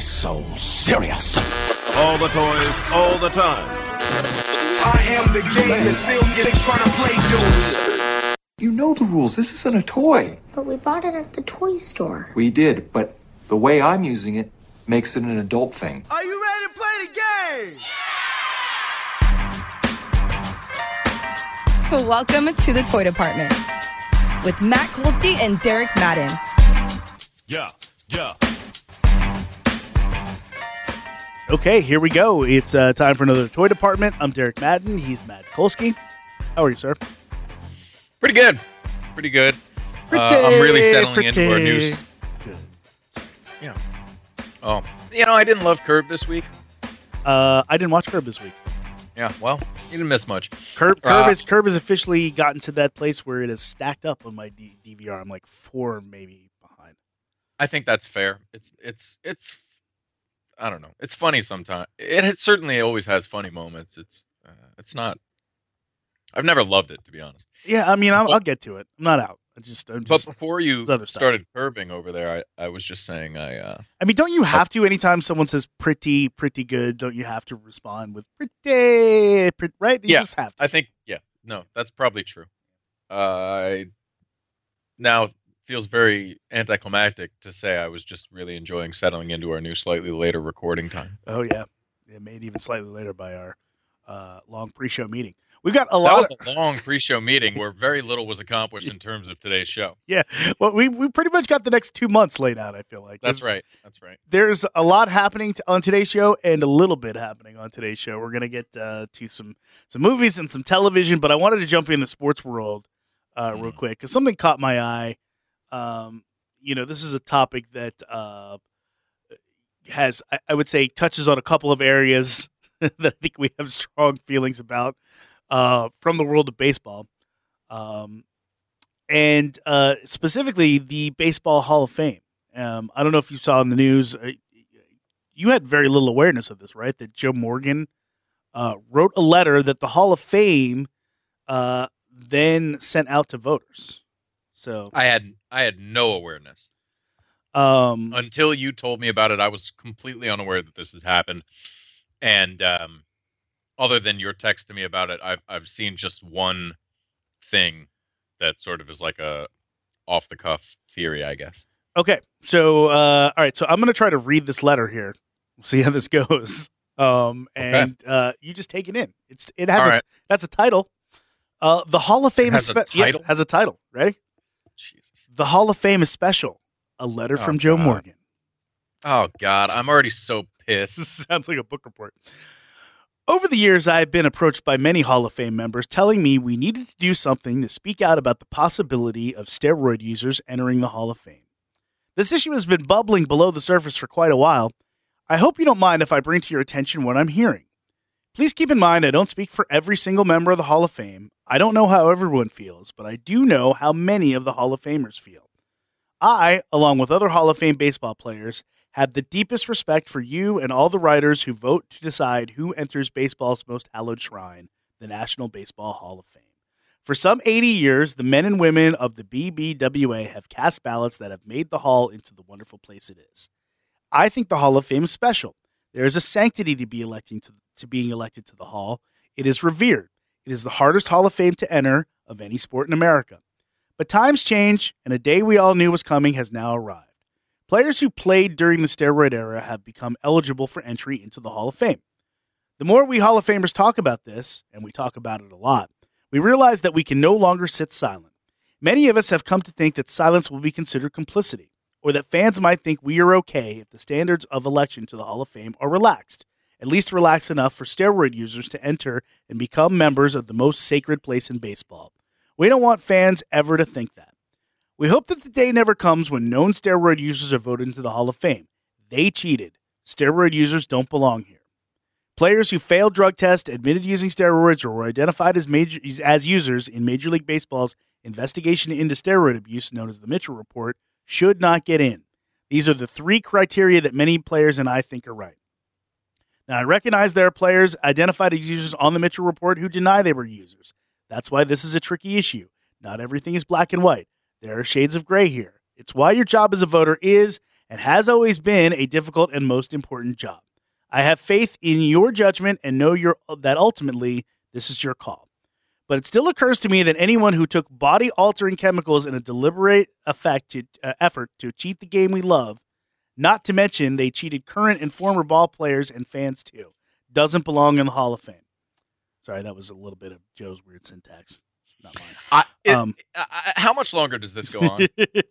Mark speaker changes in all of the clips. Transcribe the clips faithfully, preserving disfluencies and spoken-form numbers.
Speaker 1: so serious.
Speaker 2: All the toys, all the time.
Speaker 3: I am the game and still getting trying to play you.
Speaker 4: You know the rules. This isn't a toy.
Speaker 5: But we bought it at the toy store.
Speaker 4: We did, but the way I'm using it makes it an adult thing.
Speaker 3: Are you ready to play the game?
Speaker 6: Welcome to the Toy Department with Matt Kolsky and Derek Madden.
Speaker 2: Yeah, yeah.
Speaker 7: Okay, here we go. It's uh, time for another Toy Department. I'm Derek Madden. He's Matt Kolsky. How are you, sir?
Speaker 8: Pretty good. Pretty good.
Speaker 7: Pretty,
Speaker 8: uh, I'm really settling
Speaker 7: pretty
Speaker 8: into our news.
Speaker 7: Good.
Speaker 8: Yeah. Oh, you know, I didn't love Curb this week.
Speaker 7: Uh, I didn't watch Curb this week.
Speaker 8: Yeah, well, you didn't miss much.
Speaker 7: Curb, Curb,
Speaker 8: Uh,
Speaker 7: is, Curb has officially gotten to that place where it is stacked up on my D- DVR. I'm like four maybe behind.
Speaker 8: I think that's fair. It's it's it's. I don't know. It's funny sometimes. It, it certainly always has funny moments. It's uh, it's not. I've never loved it, to be honest.
Speaker 7: Yeah, I mean, I'll,
Speaker 8: But-
Speaker 7: I'll get to it. I'm not out. I just, I'm
Speaker 8: But
Speaker 7: just.
Speaker 8: before you
Speaker 7: there's other stuff.
Speaker 8: started curbing over there, I, I was just saying I. Uh,
Speaker 7: I mean, don't you have to anytime someone says pretty, pretty good? Don't you have to respond with pretty, pretty right? You
Speaker 8: Yeah,
Speaker 7: just have to.
Speaker 8: I think yeah. No, that's probably true. Uh, I now feels very anticlimactic to say I was just really enjoying settling into our new slightly later recording time.
Speaker 7: Oh yeah, it made even slightly later by our uh, long pre-show meeting. We've got a
Speaker 8: That
Speaker 7: lot.
Speaker 8: was
Speaker 7: Of,
Speaker 8: a long pre-show meeting where very little was accomplished in terms of today's show.
Speaker 7: yeah, well, we we pretty much got the next two months laid out. I feel like
Speaker 8: That's
Speaker 7: There's-
Speaker 8: right. That's right.
Speaker 7: There's a lot happening to, on today's show, and a little bit happening on today's show. We're gonna get uh, to some some movies and some television, but I wanted to jump in the sports world uh, real
Speaker 8: Mm.
Speaker 7: quick because something caught my eye. Um, you know, this is a topic that uh, has, I, I would say, touches on a couple of areas that I think we have strong feelings about uh, from the world of baseball. Um, and uh, specifically the Baseball Hall of Fame. Um, I don't know if you saw in the news, uh, you had very little awareness of this, right? That Joe Morgan uh, wrote a letter that the Hall of Fame uh, then sent out to voters. So
Speaker 8: I had I had no awareness
Speaker 7: um,
Speaker 8: until you told me about it. I was completely unaware that this has happened, and um, other than your text to me about it, I've I've seen just one thing that sort of is like a off the cuff theory, I guess.
Speaker 7: okay, so uh, all right, so I'm going to try to read this letter here. We'll see how this goes. Um, and uh, you just take it in. It's it has
Speaker 8: All
Speaker 7: a,
Speaker 8: right.
Speaker 7: that's a title. Uh, the Hall of Fame
Speaker 8: has
Speaker 7: is
Speaker 8: a
Speaker 7: spe- yeah,
Speaker 8: title?
Speaker 7: has a title. Ready?
Speaker 8: Jesus.
Speaker 7: The Hall of Fame is special. A letter
Speaker 8: Oh,
Speaker 7: from Joe
Speaker 8: God.
Speaker 7: Morgan.
Speaker 8: Oh God, I'm already so pissed.
Speaker 7: This sounds like a book report. Over the years, I have been approached by many Hall of Fame members telling me we needed to do something to speak out about the possibility of steroid users entering the Hall of Fame. This issue has been bubbling below the surface for quite a while. I hope you don't mind if I bring to your attention what I'm hearing. Please keep in mind I don't speak for every single member of the Hall of Fame. I don't know how everyone feels, but I do know how many of the Hall of Famers feel. I, along with other Hall of Fame baseball players, have the deepest respect for you and all the writers who vote to decide who enters baseball's most hallowed shrine, the National Baseball Hall of Fame. For some eighty years, the men and women of the B B W A have cast ballots that have made the Hall into the wonderful place it is. I think the Hall of Fame is special. There is a sanctity to be electing to, to being elected to the Hall. It is revered. It is the hardest Hall of Fame to enter of any sport in America. But times change, and a day we all knew was coming has now arrived. Players who played during the steroid era have become eligible for entry into the Hall of Fame. The more we Hall of Famers talk about this, and we talk about it a lot, we realize that we can no longer sit silent. Many of us have come to think that silence will be considered complicity, or that fans might think we are okay if the standards of election to the Hall of Fame are relaxed, at least relaxed enough for steroid users to enter and become members of the most sacred place in baseball. We don't want fans ever to think that. We hope that the day never comes when known steroid users are voted into the Hall of Fame. They cheated. Steroid users don't belong here. Players who failed drug tests, admitted using steroids, or were identified as major as users in Major League Baseball's investigation into steroid abuse, known as the Mitchell Report, should not get in. These are the three criteria that many players and I think are right. Now, I recognize there are players identified as users on the Mitchell Report who deny they were users. That's why this is a tricky issue. Not everything is black and white. There are shades of gray here. It's why your job as a voter is and has always been a difficult and most important job. I have faith in your judgment and know your, that ultimately this is your call. But it still occurs to me that anyone who took body-altering chemicals in a deliberate effect to, uh, effort to cheat the game we love, not to mention they cheated current and former ball players and fans too, doesn't belong in the Hall of Fame. Sorry, that was a little bit of Joe's weird syntax. Not mine.
Speaker 8: I, it,
Speaker 7: um,
Speaker 8: I, how much longer does this go on?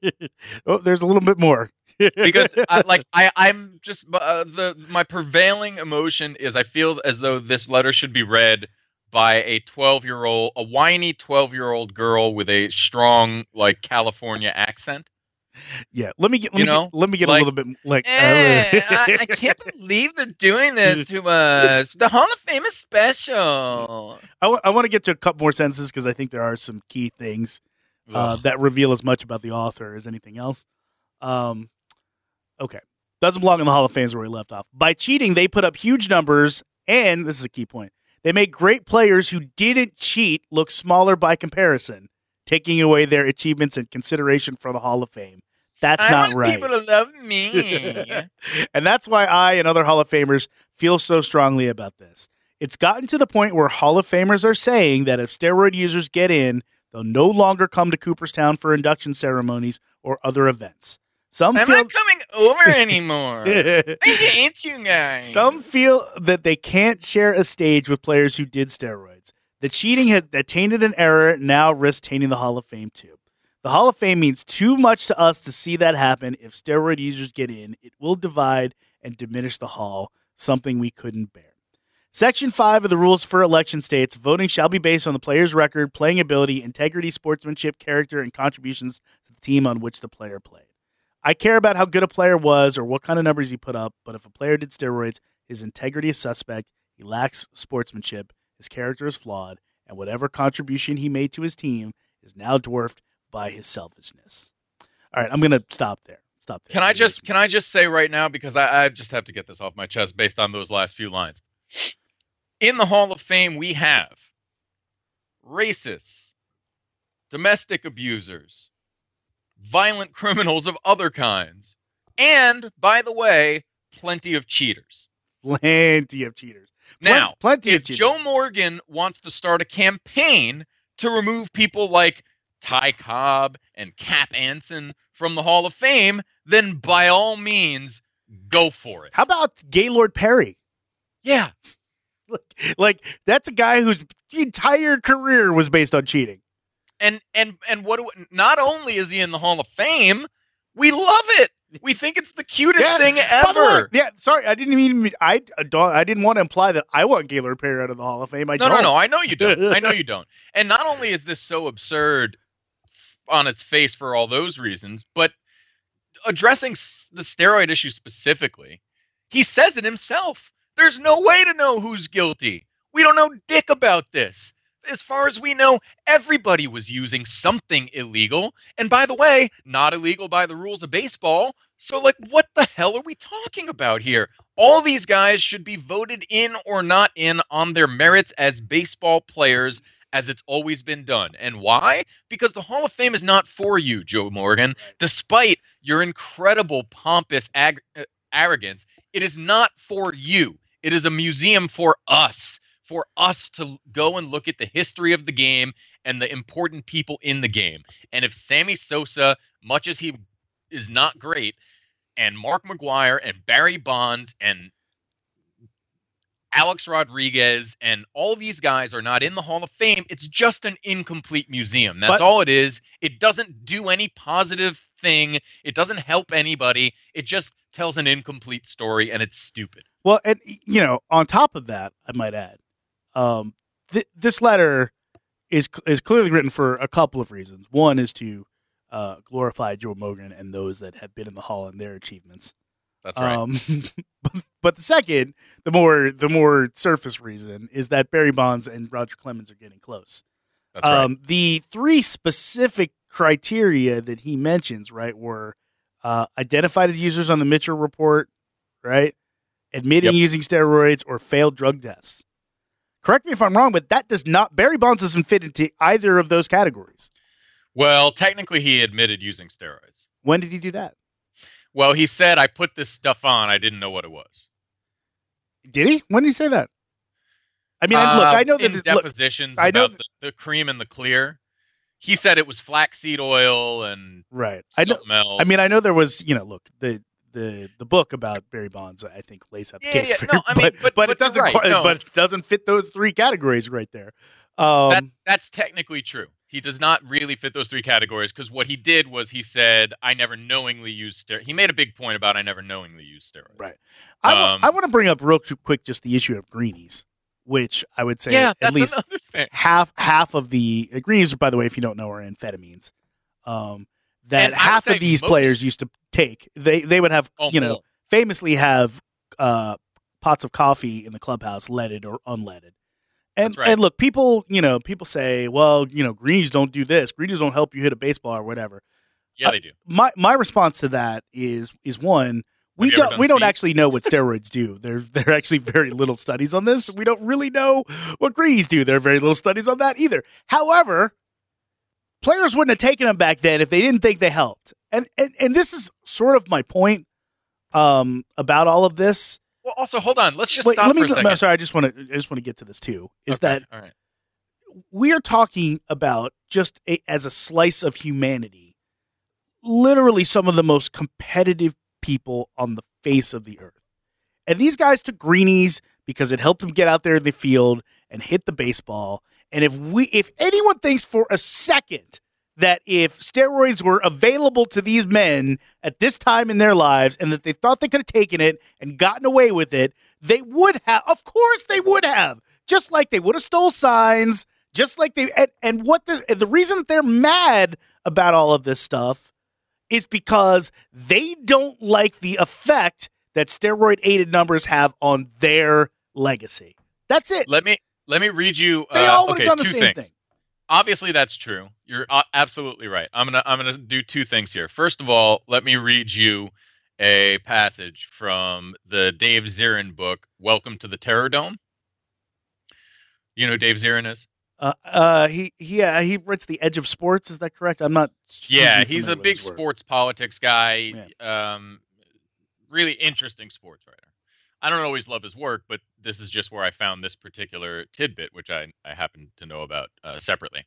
Speaker 7: Oh, there's a little bit more.
Speaker 8: Because I, like I, I'm just uh, the my prevailing emotion is I feel as though this letter should be read by a twelve year old, a whiny twelve year old girl with a strong like California accent.
Speaker 7: Yeah, let me get let
Speaker 8: you
Speaker 7: me
Speaker 8: know?
Speaker 7: get, let me get
Speaker 8: like,
Speaker 7: a little bit like.
Speaker 8: Eh, I, I can't believe they're doing this to us. The Hall of Fame is special.
Speaker 7: I, w- I want to get to a couple more sentences because I think there are some key things uh, that reveal as much about the author as anything else. Um, okay, doesn't belong in the Hall of Fame is where we left off. By cheating, they put up huge numbers, and this is a key point. They make great players who didn't cheat look smaller by comparison, taking away their achievements and consideration for the Hall of Fame. That's
Speaker 8: I
Speaker 7: not
Speaker 8: want
Speaker 7: right.
Speaker 8: people to love me.
Speaker 7: And that's why I and other Hall of Famers feel so strongly about this. It's gotten to the point where Hall of Famers are saying that if steroid users get in, they'll no longer come to Cooperstown for induction ceremonies or other events. Some
Speaker 8: I'm
Speaker 7: feel...
Speaker 8: not coming over anymore. I hate you guys.
Speaker 7: Some feel that they can't share a stage with players who did steroids. The cheating had, that tainted an era now risks tainting the Hall of Fame too. The Hall of Fame means too much to us to see that happen. If steroid users get in, it will divide and diminish the Hall, something we couldn't bear. Section five of the rules for election states, voting shall be based on the player's record, playing ability, integrity, sportsmanship, character, and contributions to the team on which the player played. I care about how good a player was or what kind of numbers he put up, but if a player did steroids, his integrity is suspect, he lacks sportsmanship, his character is flawed, and whatever contribution he made to his team is now dwarfed by his selfishness. All right, I'm going to stop there. Stop there.
Speaker 8: Can I just can I just say right now, because I, I just have to get this off my chest based on those last few lines. In the Hall of Fame, we have racists, domestic abusers, violent criminals of other kinds, and, by the way, plenty of cheaters.
Speaker 7: Plenty of cheaters.
Speaker 8: Now,
Speaker 7: plenty
Speaker 8: if
Speaker 7: of cheaters.
Speaker 8: Joe Morgan wants to start a campaign to remove people like Ty Cobb and Cap Anson from the Hall of Fame, then by all means, go for it.
Speaker 7: How about Gaylord Perry?
Speaker 8: Yeah.
Speaker 7: Like, like that's a guy whose entire career was based on cheating.
Speaker 8: And and and what? Do, not only is he in the Hall of Fame, we love it. We think it's the cutest
Speaker 7: Yeah.
Speaker 8: thing
Speaker 7: By the way,
Speaker 8: ever.
Speaker 7: yeah, sorry, I didn't mean I don't. I didn't want to imply that I want Gaylord Perry out of the Hall of Fame. I
Speaker 8: No,
Speaker 7: don't.
Speaker 8: no, no. I know you don't. I know you don't. And not only is this so absurd on its face for all those reasons, but addressing s- the steroid issue specifically, he says it himself. There's no way to know who's guilty. We don't know dick about this. As far as we know, everybody was using something illegal. And by the way, not illegal by the rules of baseball. So, like, what the hell are we talking about here? All these guys should be voted in or not in on their merits as baseball players, as it's always been done. And why? Because the Hall of Fame is not for you, Joe Morgan. Despite your incredible pompous ag- uh, arrogance, it is not for you. It is a museum for us. For us to go and look at the history of the game and the important people in the game. And if Sammy Sosa, much as he is not great, and Mark McGwire and Barry Bonds and Alex Rodriguez and all these guys are not in the Hall of Fame, it's just an incomplete museum. That's
Speaker 7: But-
Speaker 8: all it is. It doesn't do any positive thing. It doesn't help anybody. It just tells an incomplete story, and it's stupid.
Speaker 7: Well, and you know, on top of that, I might add, um, th- this letter is is clearly written for a couple of reasons. One is to uh, glorify Joe Morgan and those that have been in the Hall and their achievements.
Speaker 8: That's right.
Speaker 7: Um, but, but the second, the more the more surface reason is that Barry Bonds and Roger Clemens are getting close.
Speaker 8: That's right.
Speaker 7: Um, the three specific criteria that he mentions, right, were uh, identified users on the Mitchell report, right, admitting
Speaker 8: Yep.
Speaker 7: using steroids, or failed drug tests. Correct me if I'm wrong, but that does not, Barry Bonds doesn't fit into either of those categories.
Speaker 8: Well, technically, he admitted using steroids.
Speaker 7: When did he do that?
Speaker 8: Well, he said, I put this stuff on. I didn't know what it was.
Speaker 7: Did he? When did he say that? I mean, I, look, I know
Speaker 8: uh,
Speaker 7: that
Speaker 8: in
Speaker 7: this,
Speaker 8: depositions
Speaker 7: look, I know
Speaker 8: about the, the cream and the clear. He said it was flaxseed oil and
Speaker 7: right. I know.
Speaker 8: something else.
Speaker 7: I mean, I know there was, you know, look, the the the book about Barry Bonds, I think, lays out the
Speaker 8: Yeah,
Speaker 7: case
Speaker 8: yeah,
Speaker 7: for
Speaker 8: no,
Speaker 7: you,
Speaker 8: I mean,
Speaker 7: but,
Speaker 8: but-
Speaker 7: but
Speaker 8: but
Speaker 7: it doesn't
Speaker 8: you're right,
Speaker 7: quite,
Speaker 8: no.
Speaker 7: but it doesn't fit those three categories right there. Um,
Speaker 8: That's that's technically true. He does not really fit those three categories because what he did was he said, I never knowingly used steroids. He made a big point about I never knowingly used steroids.
Speaker 7: right. I, wa-
Speaker 8: Um,
Speaker 7: I want to bring up real quick just the issue of greenies, which I would say
Speaker 8: Yeah,
Speaker 7: at
Speaker 8: that's
Speaker 7: least
Speaker 8: another thing.
Speaker 7: half half of the uh, greenies, by the way, if you don't know, are amphetamines. Um, that
Speaker 8: And I would
Speaker 7: half
Speaker 8: say
Speaker 7: of these
Speaker 8: most-
Speaker 7: players used to take. They they would have,
Speaker 8: Oh,
Speaker 7: you know,
Speaker 8: more.
Speaker 7: famously have uh, pots of coffee in the clubhouse, leaded or unleaded. And
Speaker 8: That's right.
Speaker 7: and look, people, you know, people say, well, you know, greenies don't do this. Greenies don't help you hit a baseball or whatever.
Speaker 8: Yeah,
Speaker 7: Uh,
Speaker 8: they do.
Speaker 7: My my response to that is is one, we
Speaker 8: Have you ever
Speaker 7: don't
Speaker 8: done
Speaker 7: we don't
Speaker 8: speed?
Speaker 7: actually know what steroids do. There there are actually very little studies on this. We don't really know what greenies do. There are very little studies on that either. However, players wouldn't have taken them back then if they didn't think they helped. And and, and this is sort of my point um, about all of this.
Speaker 8: Well, also, hold on. Let's just
Speaker 7: Wait,
Speaker 8: stop
Speaker 7: let me,
Speaker 8: for a second.
Speaker 7: I'm sorry, I just want to I just want to get to this too. Is
Speaker 8: Okay,
Speaker 7: that
Speaker 8: all right.
Speaker 7: we are talking about just a, as a slice of humanity, literally some of the most competitive people on the face of the earth. And these guys took greenies because it helped them get out there in the field and hit the baseball. And if we, if anyone thinks for a second that if steroids were available to these men at this time in their lives and that they thought they could have taken it and gotten away with it, they would have. Of course they would have. Just like they would have stole signs, just like they, and, and what the, and the reason that they're mad about all of this stuff is because they don't like the effect that steroid aided numbers have on their legacy. That's it.
Speaker 8: Let me let me read you.
Speaker 7: They
Speaker 8: uh,
Speaker 7: all would
Speaker 8: okay,
Speaker 7: have done the
Speaker 8: two
Speaker 7: same
Speaker 8: things.
Speaker 7: thing.
Speaker 8: Obviously, that's true. You're uh, absolutely right. I'm gonna I'm gonna do two things here. First of all, let me read you a passage from the Dave Zirin book, "Welcome to the Terror Dome." You know who Dave Zirin is?
Speaker 7: Uh, uh, he, he, yeah, he writes The Edge of Sports. Is that correct? I'm not.
Speaker 8: Yeah,
Speaker 7: hugely
Speaker 8: he's a
Speaker 7: familiar with
Speaker 8: big
Speaker 7: his work.
Speaker 8: sports politics guy. Um, really interesting sports writer. I don't always love his work, but this is just where I found this particular tidbit, which I, I happen to know about uh, separately.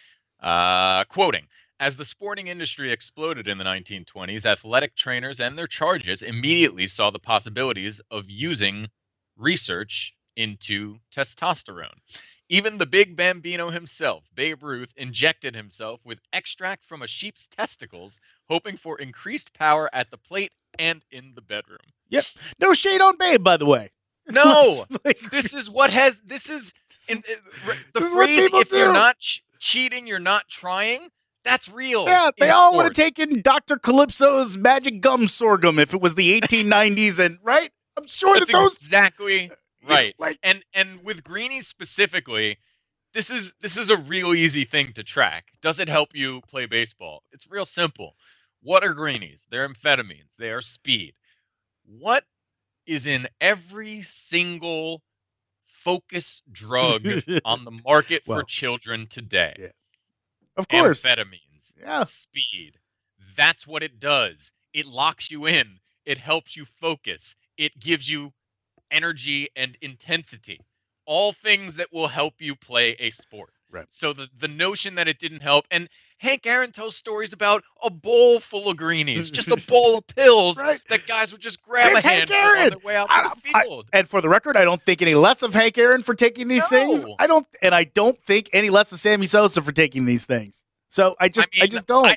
Speaker 8: Uh, quoting, as the sporting industry exploded in the nineteen twenties, athletic trainers and their charges immediately saw the possibilities of using research into testosterone. Even the big Bambino himself, Babe Ruth, injected himself with extract from a sheep's testicles, hoping for increased power at the plate and in the bedroom.
Speaker 7: Yep. No shade on Babe, by the way.
Speaker 8: No,
Speaker 7: Like,
Speaker 8: this is what has this is in, uh, the
Speaker 7: This is what
Speaker 8: phrase.
Speaker 7: people
Speaker 8: If you're
Speaker 7: do.
Speaker 8: not ch- cheating, you're not trying. That's real.
Speaker 7: yeah, they
Speaker 8: in
Speaker 7: all would have
Speaker 8: sports.
Speaker 7: taken Doctor Calypso's magic gum sorghum if it was the eighteen nineties, and right? I'm sure
Speaker 8: That's
Speaker 7: that those
Speaker 8: exactly right.
Speaker 7: like
Speaker 8: and and with greenies specifically, this is this is a real easy thing to track. Does it help you play baseball? It's real simple. What are greenies? They're amphetamines. They are speed. What is in every single focus drug on the market
Speaker 7: Well,
Speaker 8: for children today?
Speaker 7: yeah. Of course.
Speaker 8: Amphetamines.
Speaker 7: Yeah.
Speaker 8: Speed. That's what it does. It locks you in. It helps you focus. It gives you energy and intensity. All things that will help you play a sport.
Speaker 7: Right.
Speaker 8: So the, the notion that it didn't help, and Hank Aaron tells stories about a bowl full of greenies, just a bowl of pills
Speaker 7: Right.
Speaker 8: that guys would just grab
Speaker 7: It's
Speaker 8: a
Speaker 7: Hank
Speaker 8: handful on
Speaker 7: Aaron.
Speaker 8: their way out
Speaker 7: I
Speaker 8: to
Speaker 7: don't-
Speaker 8: the field.
Speaker 7: And for the record, I don't think any less of Hank Aaron for taking these
Speaker 8: No.
Speaker 7: things. I don't, and I don't think any less of Sammy Sosa for taking these things. So I just, I,
Speaker 8: mean,
Speaker 7: just don't.
Speaker 8: I,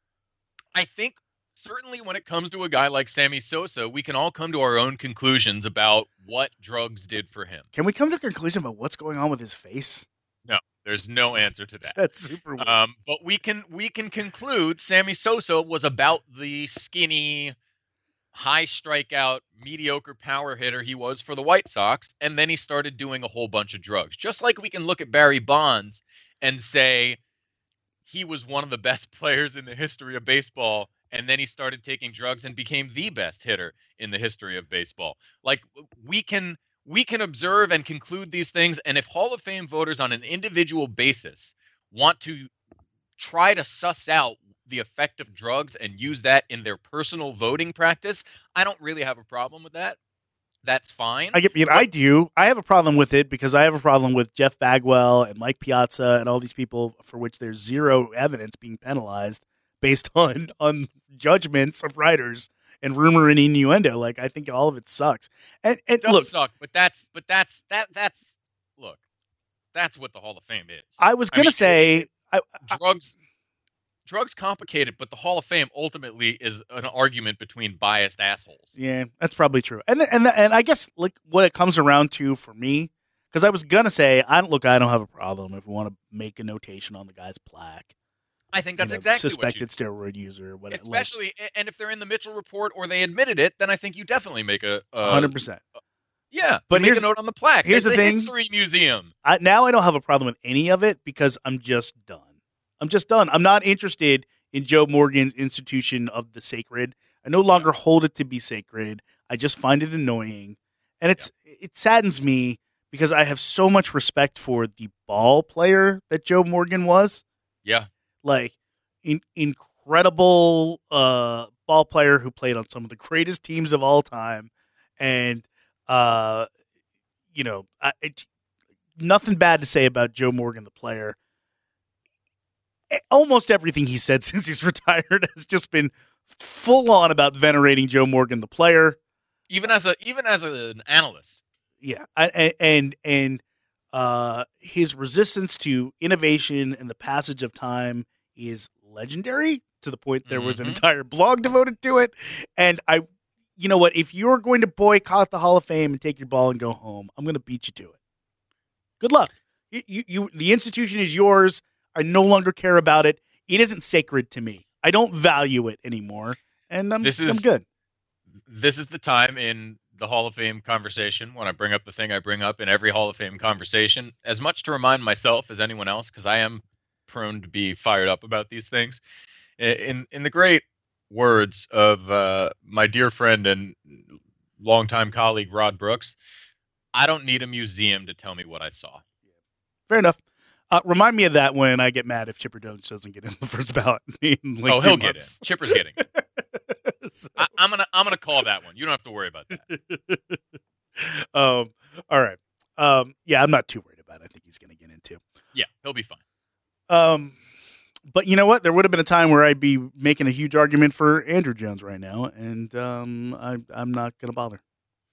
Speaker 8: I think certainly when it comes to a guy like Sammy Sosa, we can all come to our own conclusions about what drugs did for him.
Speaker 7: Can we come to a conclusion about what's going on with his face?
Speaker 8: No, there's no answer to that.
Speaker 7: That's super weird.
Speaker 8: Um, but we can we can conclude Sammy Sosa was about the skinny, high strikeout, mediocre power hitter he was for the White Sox, and then he started doing a whole bunch of drugs. Just like we can look at Barry Bonds and say he was one of the best players in the history of baseball, and then he started taking drugs and became the best hitter in the history of baseball. Like we can we can observe and conclude these things, and if Hall of Fame voters on an individual basis want to try to suss out the effect of drugs and use that in their personal voting practice, I don't really have a problem with that. That's fine.
Speaker 7: I get, you know, I do. I have a problem with it because I have a problem with Jeff Bagwell and Mike Piazza and all these people for which there's zero evidence being penalized based on on judgments of writers and rumor and innuendo. Like, I think all of it sucks. And, and
Speaker 8: It does
Speaker 7: look,
Speaker 8: suck, but that's but that's that that's look, that's what the Hall of Fame is.
Speaker 7: I was gonna
Speaker 8: mean,
Speaker 7: say, I, I,
Speaker 8: drugs drugs complicated, but the Hall of Fame ultimately is an argument between biased assholes.
Speaker 7: yeah, that's probably true. And and and I guess like what it comes around to for me, because I was gonna say, I don't look, I don't have a problem if we want to make a notation on the guy's plaque.
Speaker 8: I think that's
Speaker 7: you know,
Speaker 8: exactly
Speaker 7: suspected
Speaker 8: what you
Speaker 7: steroid user, whatever.
Speaker 8: especially and if they're in the Mitchell report or they admitted it, then I think you definitely make a
Speaker 7: hundred percent.
Speaker 8: Yeah,
Speaker 7: But
Speaker 8: but make
Speaker 7: here's-
Speaker 8: a note on the plaque.
Speaker 7: here's
Speaker 8: it's
Speaker 7: the
Speaker 8: a
Speaker 7: thing.
Speaker 8: history museum.
Speaker 7: I, now I don't have a problem with any of it because I'm just done. I'm just done. I'm not interested in Joe Morgan's institution of the sacred. I no longer hold it to be sacred. I just find it annoying, and it's it saddens me because I have so much respect for the ball player that Joe Morgan was.
Speaker 8: Yeah,
Speaker 7: Like, in, incredible uh, ball player who played on some of the greatest teams of all time, and uh, you know, I, it, nothing bad to say about Joe Morgan, the player. Almost everything he said since he's retired has just been full on about venerating Joe Morgan, the player.
Speaker 8: even as a even as an analyst.
Speaker 7: Yeah, I, and and uh, his resistance to innovation and the passage of time is legendary to the point there was an
Speaker 8: Mhm.
Speaker 7: entire blog devoted to it. And I, you know what? If you're going to boycott the Hall of Fame and take your ball and go home, I'm going to beat you to it. Good luck. You, you, you, the institution is yours. I no longer care about it. It isn't sacred to me. I don't value it anymore, and I'm,
Speaker 8: This is-
Speaker 7: I'm good.
Speaker 8: This is the time in the Hall of Fame conversation when I bring up the thing I bring up in every Hall of Fame conversation, as much to remind myself as anyone else, because I am prone to be fired up about these things. In in the great words of uh, my dear friend and longtime colleague Rod Brooks, I don't need a museum to tell me what I saw.
Speaker 7: Fair enough. Uh, remind me of that when I get mad if Chipper Jones doesn't get in the first ballot. In like
Speaker 8: oh,
Speaker 7: two
Speaker 8: he'll get
Speaker 7: months.
Speaker 8: it. Chipper's getting it.
Speaker 7: So-
Speaker 8: I, I'm gonna I'm gonna call that one. You don't have to worry about that.
Speaker 7: um, all right. Um, yeah, I'm not too worried about it. I think he's going to get into.
Speaker 8: Yeah, he'll be fine.
Speaker 7: Um, but you know what? There would have been a time where I'd be making a huge argument for Andrew Jones right now, and um, I, I'm not going to bother.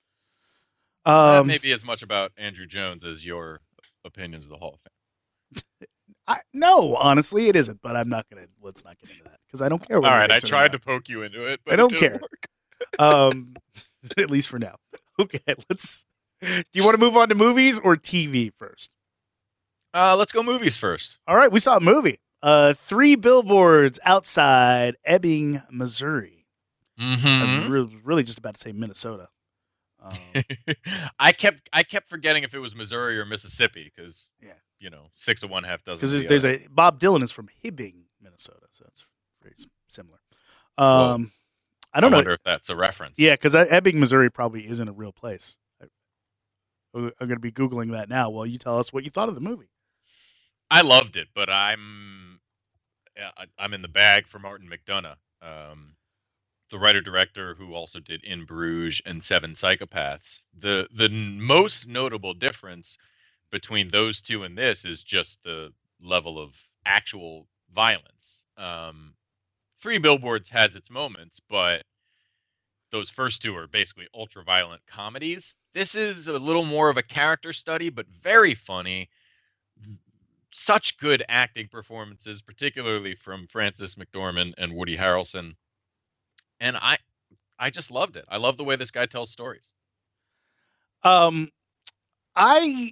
Speaker 8: that
Speaker 7: Um,
Speaker 8: may be as much about Andrew Jones as your opinions of the Hall of Fame.
Speaker 7: I, no, honestly, it isn't. But I'm not going to. Let's not get into that because I don't care.
Speaker 8: All
Speaker 7: whether he
Speaker 8: right, I
Speaker 7: makes it or
Speaker 8: tried
Speaker 7: not.
Speaker 8: to poke you into it, but
Speaker 7: I
Speaker 8: it
Speaker 7: don't
Speaker 8: didn't
Speaker 7: care.
Speaker 8: work.
Speaker 7: Um, at least for now. Okay, let's. Do you want to move on to movies or T V first?
Speaker 8: Uh, let's go movies first.
Speaker 7: All right, we saw a movie. Uh, Three Billboards Outside Ebbing, Missouri. I
Speaker 8: Mm-hmm.
Speaker 7: was really, really just about to say Minnesota. Um,
Speaker 8: I kept I kept forgetting if it was Missouri or Mississippi because
Speaker 7: Yeah.
Speaker 8: you know six of one half dozen.
Speaker 7: Because
Speaker 8: of
Speaker 7: there's,
Speaker 8: the
Speaker 7: there's
Speaker 8: other.
Speaker 7: a Bob Dylan is from Hibbing, Minnesota, so it's very s- similar. Um, I don't
Speaker 8: I
Speaker 7: know.
Speaker 8: wonder if that's a reference.
Speaker 7: Yeah, because Ebbing, Missouri probably isn't a real place. I, I'm going to be Googling that now while you tell us what you thought of the movie.
Speaker 8: I loved it, but I'm yeah, I- I'm in the bag for Martin McDonagh, um, the writer director who also did In Bruges and Seven Psychopaths. The the n- most notable difference between those two and this is just the level of actual violence. Um, Three Billboards has its moments, but those first two are basically ultra violent comedies. This is a little more of a character study, but very funny. Such good acting performances, particularly from Frances McDormand and Woody Harrelson. And I I just loved it. I love the way this guy tells stories.
Speaker 7: Um, I,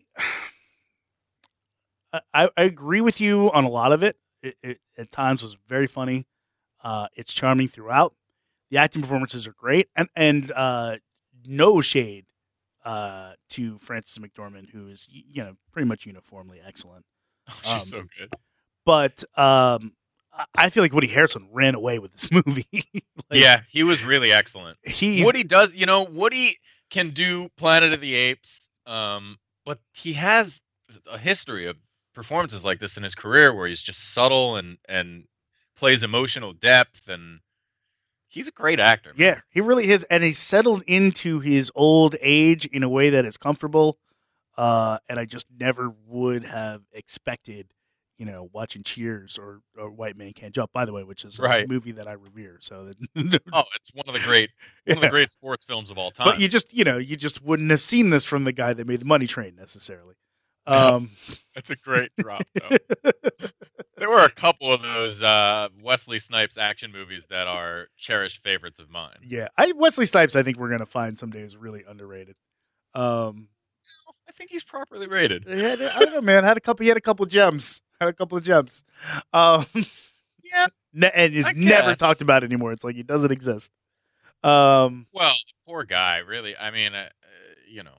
Speaker 7: I I agree with you on a lot of it. It, it at times was very funny. Uh, it's charming throughout. The acting performances are great, and and uh, no shade uh, to Frances McDormand, who is y- you know pretty much uniformly excellent.
Speaker 8: She's
Speaker 7: Um,
Speaker 8: so good.
Speaker 7: But um, I- I feel like Woody Harrelson ran away with this movie. Like,
Speaker 8: Yeah, he was really excellent.
Speaker 7: he
Speaker 8: Woody does, you know, Woody can do Planet of the Apes, um, but he has a history of performances like this in his career where he's just subtle and and plays emotional depth, and he's a great actor. man.
Speaker 7: Yeah, he really is, and he's settled into his old age in a way that is comfortable. Uh, and I just never would have expected, you know, watching Cheers or, or White Man Can't Jump. By the way, which is
Speaker 8: Right.
Speaker 7: a movie that I revere. So, that,
Speaker 8: Oh, it's one of the great one of the
Speaker 7: Yeah.
Speaker 8: great sports films of all time.
Speaker 7: but you just, you know, you just wouldn't have seen this from the guy that made the Money Train necessarily.
Speaker 8: No.
Speaker 7: Um,
Speaker 8: It's a great drop, though. There were a couple of those uh, Wesley Snipes action movies that are cherished favorites of mine.
Speaker 7: yeah, I Wesley Snipes. I think we're gonna find someday is really underrated. Um,
Speaker 8: I think he's properly rated.
Speaker 7: he had- I don't know, man. Had a couple. He had a couple of gems. Had a couple of gems. Um,
Speaker 8: Yeah.
Speaker 7: ne- and is
Speaker 8: I
Speaker 7: never
Speaker 8: guess.
Speaker 7: talked about anymore. It's like he doesn't exist. Um,
Speaker 8: Well, the poor guy, really. I mean, uh, uh, you know,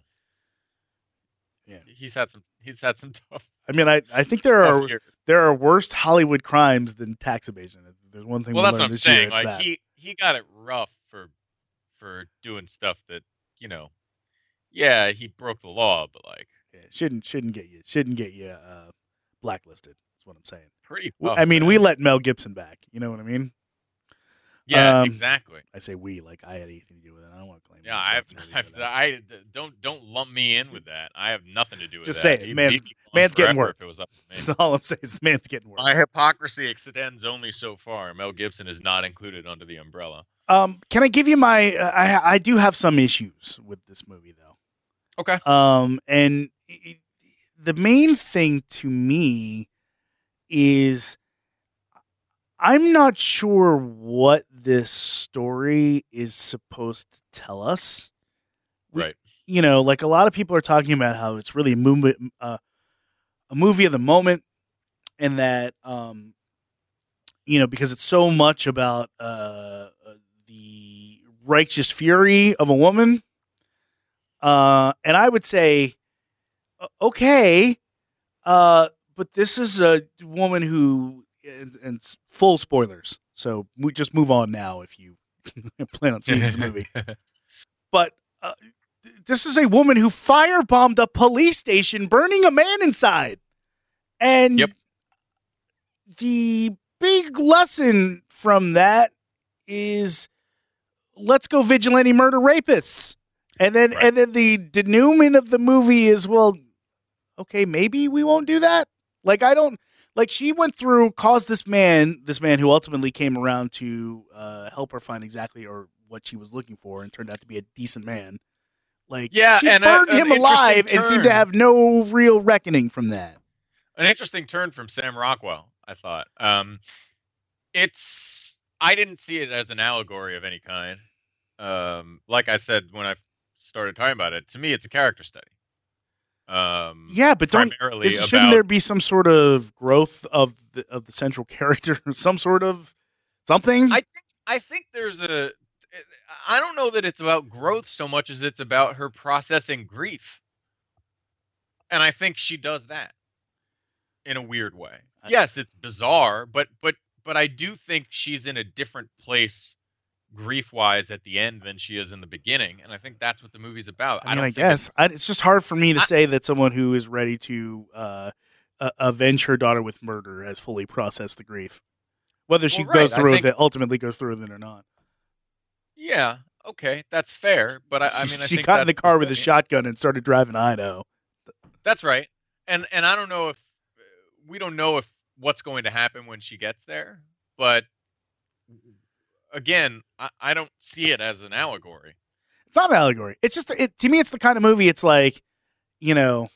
Speaker 7: Yeah.
Speaker 8: he's had some. He's had some tough.
Speaker 7: I mean, I, I think there
Speaker 8: tough
Speaker 7: are
Speaker 8: years.
Speaker 7: there are worse Hollywood crimes than tax evasion. There's one thing.
Speaker 8: Well,
Speaker 7: we
Speaker 8: that's what
Speaker 7: learned
Speaker 8: I'm
Speaker 7: this year,
Speaker 8: saying.
Speaker 7: it's
Speaker 8: Like
Speaker 7: that.
Speaker 8: he he got it rough for for doing stuff that you know. Yeah, he broke the law, but like
Speaker 7: Yeah, shouldn't shouldn't get you shouldn't get you uh, blacklisted. That's what I'm saying.
Speaker 8: pretty.
Speaker 7: W-
Speaker 8: Tough,
Speaker 7: I mean,
Speaker 8: man.
Speaker 7: we let Mel Gibson back. You know what I mean?
Speaker 8: Yeah,
Speaker 7: um,
Speaker 8: exactly.
Speaker 7: I say we like I had anything to do with it. I don't want to claim.
Speaker 8: Yeah, I have,
Speaker 7: responsibility
Speaker 8: I've,
Speaker 7: for that.
Speaker 8: I don't don't lump me in with that. I have nothing to do with
Speaker 7: Just
Speaker 8: that.
Speaker 7: say it.
Speaker 8: He'd-
Speaker 7: Man's-
Speaker 8: he'd be gone
Speaker 7: man's getting
Speaker 8: forever
Speaker 7: work.
Speaker 8: If it was up to me.
Speaker 7: That's all I'm saying. Is the man's getting worse.
Speaker 8: My hypocrisy extends only so far. Mel Gibson is not included under the umbrella.
Speaker 7: Um, can I give you my? Uh, I I do have some issues with this movie though.
Speaker 8: Okay.
Speaker 7: Um, and it, the main thing to me is I'm not sure what this story is supposed to tell us. We-
Speaker 8: Right.
Speaker 7: You know, like a lot of people are talking about how it's really a movie, uh, a movie of the moment, and that um, you know, because it's so much about uh, uh, the righteous fury of a woman. Uh, and I would say, o- okay, uh, but this is a woman who, and, and s- full spoilers, so we just move on now if you plan on seeing this movie. But uh, th- this is a woman who firebombed a police station, burning a man inside. And
Speaker 8: Yep.
Speaker 7: the big lesson from that is let's go vigilante murder rapists. And then
Speaker 8: Right.
Speaker 7: and then the denouement of the movie is, well, okay, maybe we won't do that. Like I don't like she went through, caused this man, this man who ultimately came around to uh, help her find exactly or what she was looking for, and turned out to be a decent man. Like
Speaker 8: Yeah,
Speaker 7: she
Speaker 8: and a-
Speaker 7: burned
Speaker 8: an
Speaker 7: him
Speaker 8: interesting
Speaker 7: alive and seemed to
Speaker 8: turn.
Speaker 7: have no real reckoning from that.
Speaker 8: An interesting turn from Sam Rockwell, I thought. Um, it's I didn't see it as an allegory of any kind. Um, like I said when I started talking about it, to me, it's a character study. Um,
Speaker 7: Yeah, but don't
Speaker 8: primarily
Speaker 7: is, shouldn't
Speaker 8: about-
Speaker 7: there be some sort of growth of the of the central character, some sort of something?
Speaker 8: I think I think there's a I don't know that it's about growth so much as it's about her processing grief. And I think she does that in a weird way.
Speaker 7: I-
Speaker 8: Yes, it's bizarre, but but but I do think she's in a different place grief-wise at the end than she is in the beginning, and I think that's what the movie's about.
Speaker 7: I mean,
Speaker 8: don't
Speaker 7: I
Speaker 8: think
Speaker 7: guess
Speaker 8: it's-
Speaker 7: I, it's just hard for me to
Speaker 8: I-
Speaker 7: say that someone who is ready to uh, uh, avenge her daughter with murder has fully processed the grief, whether she
Speaker 8: Well,
Speaker 7: goes
Speaker 8: right, I
Speaker 7: through
Speaker 8: think-
Speaker 7: with it, ultimately goes through with it or not.
Speaker 8: Yeah, okay, that's fair, but I, I
Speaker 7: She-
Speaker 8: mean, I
Speaker 7: she
Speaker 8: think
Speaker 7: got in the
Speaker 8: that's
Speaker 7: car with a
Speaker 8: thing.
Speaker 7: shotgun and started driving to Idaho.
Speaker 8: That's right. And and I don't know if we don't know if what's going to happen when she gets there, but again, I, I don't see it as an allegory.
Speaker 7: It's not an allegory. It's just it to me. It's the kind of movie. It's like, you know,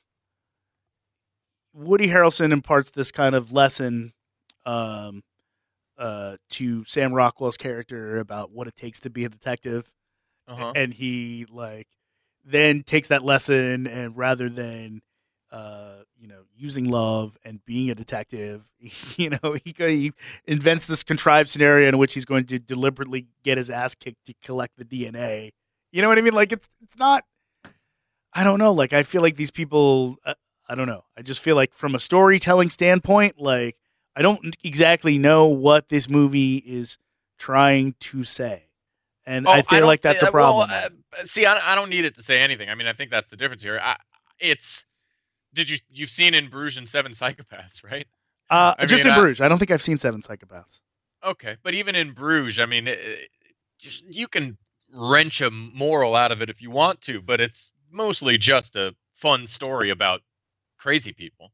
Speaker 7: Woody Harrelson imparts this kind of lesson um, uh, to Sam Rockwell's character about what it takes to be a detective,
Speaker 8: Uh-huh.
Speaker 7: and he like then takes that lesson and rather than uh, you know using love and being a detective, you know he, he invents this contrived scenario in which he's going to deliberately get his ass kicked to collect the D N A. You know what I mean? Like it's it's not. I don't know. Like I feel like these people. Uh, I don't know. I just feel like from a storytelling standpoint, like I don't exactly know what this movie is trying to say, and
Speaker 8: Oh,
Speaker 7: I feel
Speaker 8: don't
Speaker 7: like that's
Speaker 8: thi-
Speaker 7: a problem.
Speaker 8: Well, uh, see, I, I don't need it to say anything. I mean, I think that's the difference here. I, it's did you you've seen In Bruges and Seven Psychopaths, right?
Speaker 7: uh,
Speaker 8: I
Speaker 7: just
Speaker 8: mean,
Speaker 7: in
Speaker 8: I-
Speaker 7: Bruges. I don't think I've seen Seven Psychopaths.
Speaker 8: Okay, but even in Bruges, I mean, it, it, just, you can wrench a moral out of it if you want to, but it's mostly just a fun story about crazy people.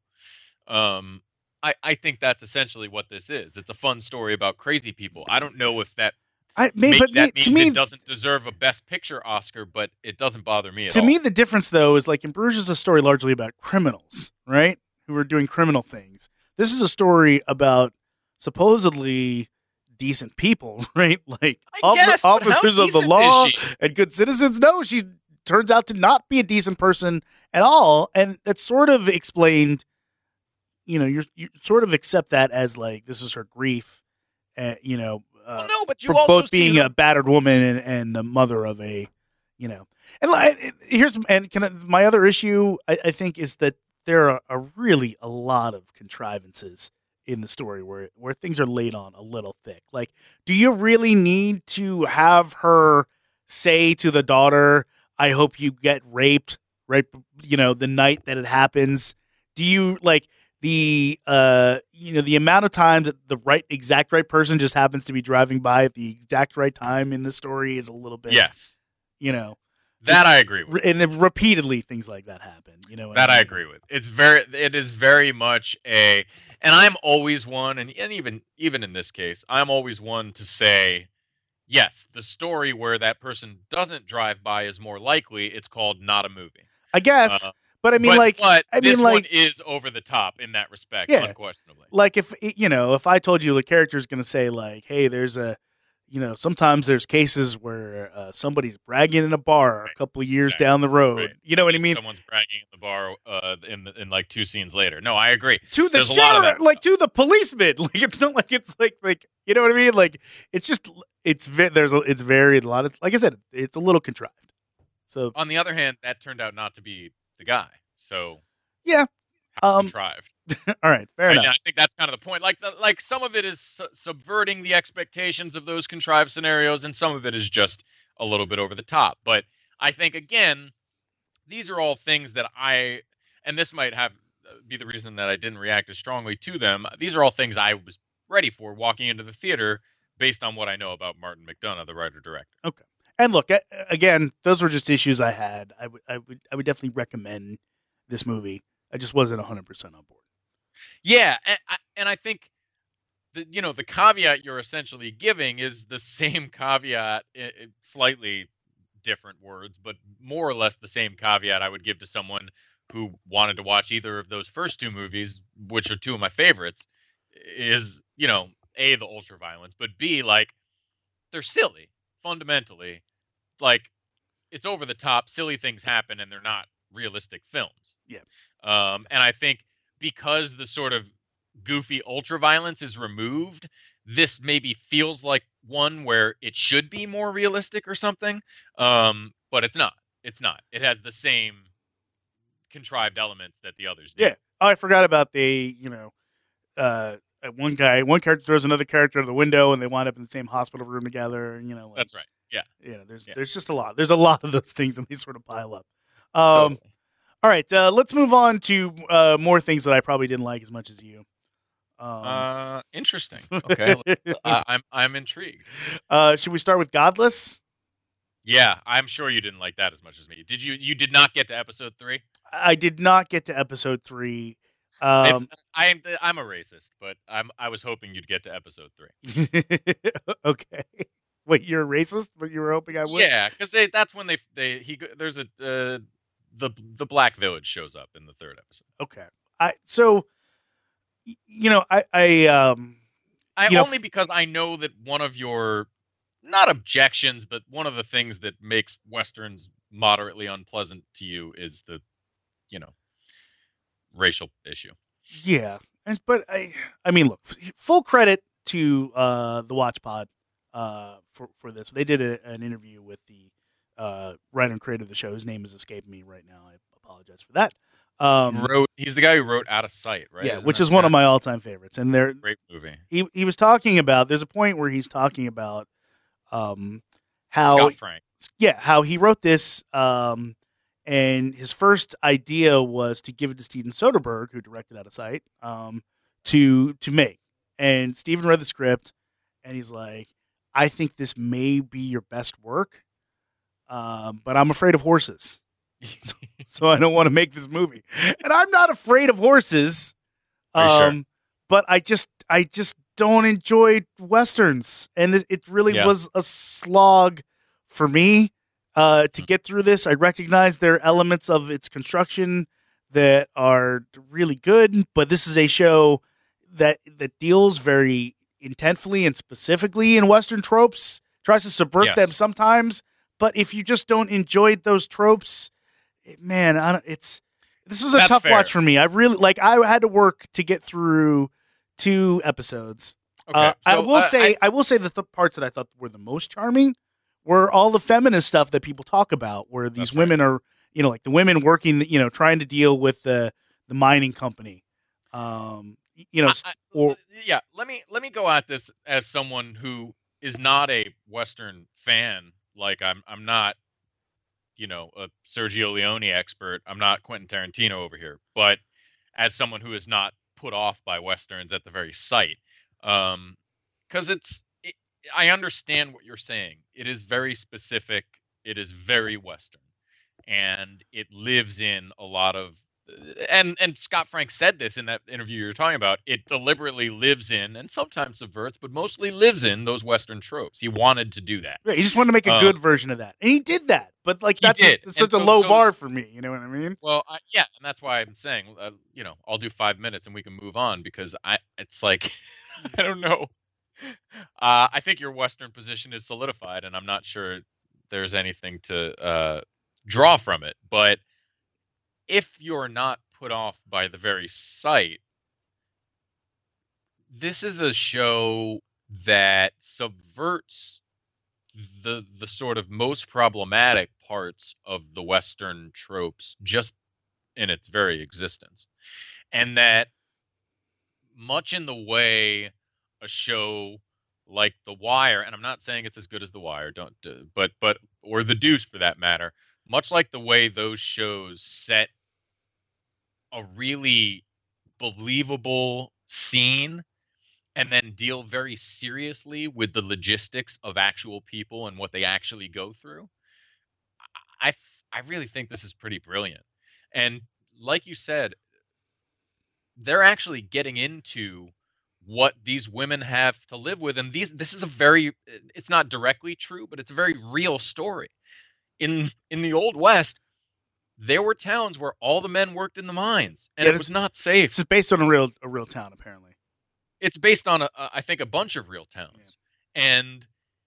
Speaker 8: Um, I, I think that's essentially what this is. It's a fun story about crazy people. I don't know if that
Speaker 7: I may,
Speaker 8: may,
Speaker 7: but
Speaker 8: that
Speaker 7: me, to
Speaker 8: means
Speaker 7: me,
Speaker 8: it doesn't deserve a Best Picture Oscar, but it doesn't bother me at
Speaker 7: to
Speaker 8: all.
Speaker 7: me, the difference though is like in Bruges is a story largely about criminals, right? Who are doing criminal things. This is a story about supposedly decent people, right? Like
Speaker 8: I guess, but how
Speaker 7: officers of the
Speaker 8: decent is
Speaker 7: law
Speaker 8: she?
Speaker 7: and good citizens. No, she turns out to not be a decent person at all, and that's sort of explained. You know, you you sort of accept that as like this is her grief, uh, you know. Uh,
Speaker 8: Well, no, but you
Speaker 7: for
Speaker 8: also
Speaker 7: both
Speaker 8: see
Speaker 7: being
Speaker 8: her-
Speaker 7: a battered woman and, and the mother of a, you know, and like, here's and can I, my other issue I, I think is that there are, are really a lot of contrivances in the story where where things are laid on a little thick. Like, do you really need to have her say to the daughter, "I hope you get raped," right? You know, the night that it happens. Do you like? The uh you know the amount of times that the right exact right person just happens to be driving by at the exact right time in the story is a little bit
Speaker 8: Yes,
Speaker 7: you know
Speaker 8: that I agree with.
Speaker 7: and then repeatedly things like that happen you know what
Speaker 8: That I
Speaker 7: mean?
Speaker 8: agree with. It's very, it is very much a, and I'm always one, and, and even even in this case, I'm always one to say, yes, the story where that person doesn't drive by is more likely. It's called not a movie.
Speaker 7: I guess
Speaker 8: Uh,
Speaker 7: but I mean
Speaker 8: but,
Speaker 7: like
Speaker 8: but
Speaker 7: I
Speaker 8: this
Speaker 7: mean like
Speaker 8: one is over the top in that respect,
Speaker 7: Yeah.
Speaker 8: unquestionably.
Speaker 7: like if you know if I told you the character's going to say like, hey, there's a you know sometimes there's cases where uh, somebody's bragging in a bar
Speaker 8: Right.
Speaker 7: a couple of years
Speaker 8: Exactly.
Speaker 7: down the road.
Speaker 8: Right.
Speaker 7: You know what I mean?
Speaker 8: Someone's bragging in the bar uh, in the, in like two scenes later. No, I agree.
Speaker 7: To the
Speaker 8: There's a lot of
Speaker 7: sheriff,
Speaker 8: that
Speaker 7: like to the policeman. Like it's not like it's like like you know what I mean. Like it's just it's ve- there's a, it's very a lot of like I said it's a little contrived. So
Speaker 8: On the other hand, that turned out not to be the guy. So
Speaker 7: yeah,
Speaker 8: how
Speaker 7: um,
Speaker 8: contrived.
Speaker 7: all right, fair
Speaker 8: And
Speaker 7: enough.
Speaker 8: I think that's kind of the point. Like, the, like some of it is su- subverting the expectations of those contrived scenarios, and some of it is just a little bit over the top. But I think again, these are all things that I, and this might have be the reason that I didn't react as strongly to them. These are all things I was ready for walking into the theater based on what I know about Martin McDonagh, the writer director.
Speaker 7: Okay, and look a- again, those were just issues I had. I would I would I would definitely recommend this movie. I just wasn't one hundred percent on board.
Speaker 8: Yeah, and I, and I think the you know the caveat you're essentially giving is the same caveat, i- i- slightly different words, but more or less the same caveat I would give to someone who wanted to watch either of those first two movies, which are two of my favorites. Is you know A, the ultra violence, but B, like they're silly fundamentally. Like it's over the top, silly things happen, and they're not realistic films.
Speaker 7: Yeah.
Speaker 8: Um, and I think because the sort of goofy ultra violence is removed, this maybe feels like one where it should be more realistic or something. Um, but it's not. It's not. It has the same contrived elements that the others do.
Speaker 7: Yeah. Oh, I forgot about the you know, uh, one guy, one character throws another character out of the window, and they wind up in the same hospital room together. And you know, like,
Speaker 8: That's right. Yeah.
Speaker 7: you know, there's
Speaker 8: Yeah.
Speaker 7: there's just a lot. There's a lot of those things, and they sort of pile up. Um,
Speaker 8: Totally.
Speaker 7: all right, uh, let's move on to uh, more things that I probably didn't like as much as you. Um,
Speaker 8: Uh, interesting. Okay. let's, uh, I'm I'm intrigued.
Speaker 7: uh, should we start with Godless?
Speaker 8: Yeah, I'm sure you didn't like that as much as me. Did you? You did not get to episode three.
Speaker 7: I did not get to episode three.
Speaker 8: It's,
Speaker 7: Um,
Speaker 8: I'm I'm a racist, but I'm I was hoping you'd get to episode three.
Speaker 7: okay. Wait, you're a racist, but you were hoping I would?
Speaker 8: Yeah, because they that's when they they he go- there's a uh, the the Black Village shows up in the third episode.
Speaker 7: Okay. I so y- you know I I um
Speaker 8: I
Speaker 7: You know,
Speaker 8: only because I know that one of your not objections, but one of the things that makes westerns moderately unpleasant to you is the you know racial issue.
Speaker 7: yeah, and, but I I mean look, f- full credit to uh the Watch Pod uh for for this. They did a, an interview with the uh writer and creator of the show. His name is escaping me right now. I apologize for that. Um
Speaker 8: wrote he's the guy who wrote Out of Sight, right?
Speaker 7: yeah,
Speaker 8: Isn't
Speaker 7: which
Speaker 8: that
Speaker 7: is one
Speaker 8: the
Speaker 7: of
Speaker 8: guy?
Speaker 7: my all-time favorites. And they're
Speaker 8: Great movie.
Speaker 7: he he was talking about there's a point where he's talking about um how
Speaker 8: Scott Frank.
Speaker 7: yeah, how he wrote this, um, and his first idea was to give it to Steven Soderbergh, who directed Out of Sight, um, to to make. And Steven read the script and he's like, I think this may be your best work, um, but I'm afraid of horses. so, so I don't want to make this movie. And I'm not afraid of horses. Um,
Speaker 8: sure.
Speaker 7: But I just, I just don't enjoy Westerns. And it, it really
Speaker 8: Yeah.
Speaker 7: was a slog for me uh, to get through this. I recognize there are elements of its construction that are really good, but this is a show that, that deals very intentfully and specifically in Western tropes, tries to subvert
Speaker 8: Yes.
Speaker 7: them sometimes. But if you just don't enjoy those tropes, it- man, I don't, it's, this was a
Speaker 8: That's
Speaker 7: tough
Speaker 8: fair.
Speaker 7: watch for me. I really, like, I had to work to get through two episodes.
Speaker 8: Okay,
Speaker 7: Uh, I
Speaker 8: so,
Speaker 7: will
Speaker 8: uh,
Speaker 7: say,
Speaker 8: I-
Speaker 7: I, will say that the parts that I thought were the most charming were all the feminist stuff that people talk about, where these
Speaker 8: That's
Speaker 7: women are, you know, like the women working, you know, trying to deal with the the mining company. Um, you know,
Speaker 8: I- I-
Speaker 7: or
Speaker 8: yeah, let me let me go at this as someone who is not a Western fan. Like I'm I'm not, you know, a Sergio Leone expert. I'm not Quentin Tarantino over here. But as someone who is not put off by Westerns at the very sight, um, because it's it, I understand what you're saying. It is very specific. It is very Western, and it lives in a lot of. And and Scott Frank said this in that interview you're talking about. It deliberately lives in, and sometimes subverts, but mostly lives in those Western tropes. He wanted to do that.
Speaker 7: he just wanted to make a
Speaker 8: Um,
Speaker 7: good version of that, and he did that. But like,
Speaker 8: He
Speaker 7: that's
Speaker 8: did.
Speaker 7: A, it's such
Speaker 8: And
Speaker 7: a
Speaker 8: so-
Speaker 7: low
Speaker 8: so-
Speaker 7: bar for me. You know what I mean?
Speaker 8: Well, I, yeah, and that's why I'm saying, uh, you know, I'll do five minutes and we can move on because I, it's like, I don't know. Uh, I think your Western position is solidified, and I'm not sure there's anything to uh, draw from it. But if you're not put off by the very sight, this is a show that subverts the the sort of most problematic parts of the Western tropes just in its very existence. And that much in the way a show like The Wire, and I'm not saying it's as good as The Wire, don't uh, but but or The Deuce for that matter, much like the way those shows set a really believable scene and then deal very seriously with the logistics of actual people and what they actually go through. I I really think this is pretty brilliant. And like you said, they're actually getting into what these women have to live with, and these this is a very it's not directly true, but it's a very real story. In in the Old West, there were towns where all the men worked in the mines, and
Speaker 7: Yeah,
Speaker 8: it
Speaker 7: this-
Speaker 8: was not safe.
Speaker 7: It's just based on a real a real town, apparently.
Speaker 8: It's based on a, a, I think a bunch of real towns, and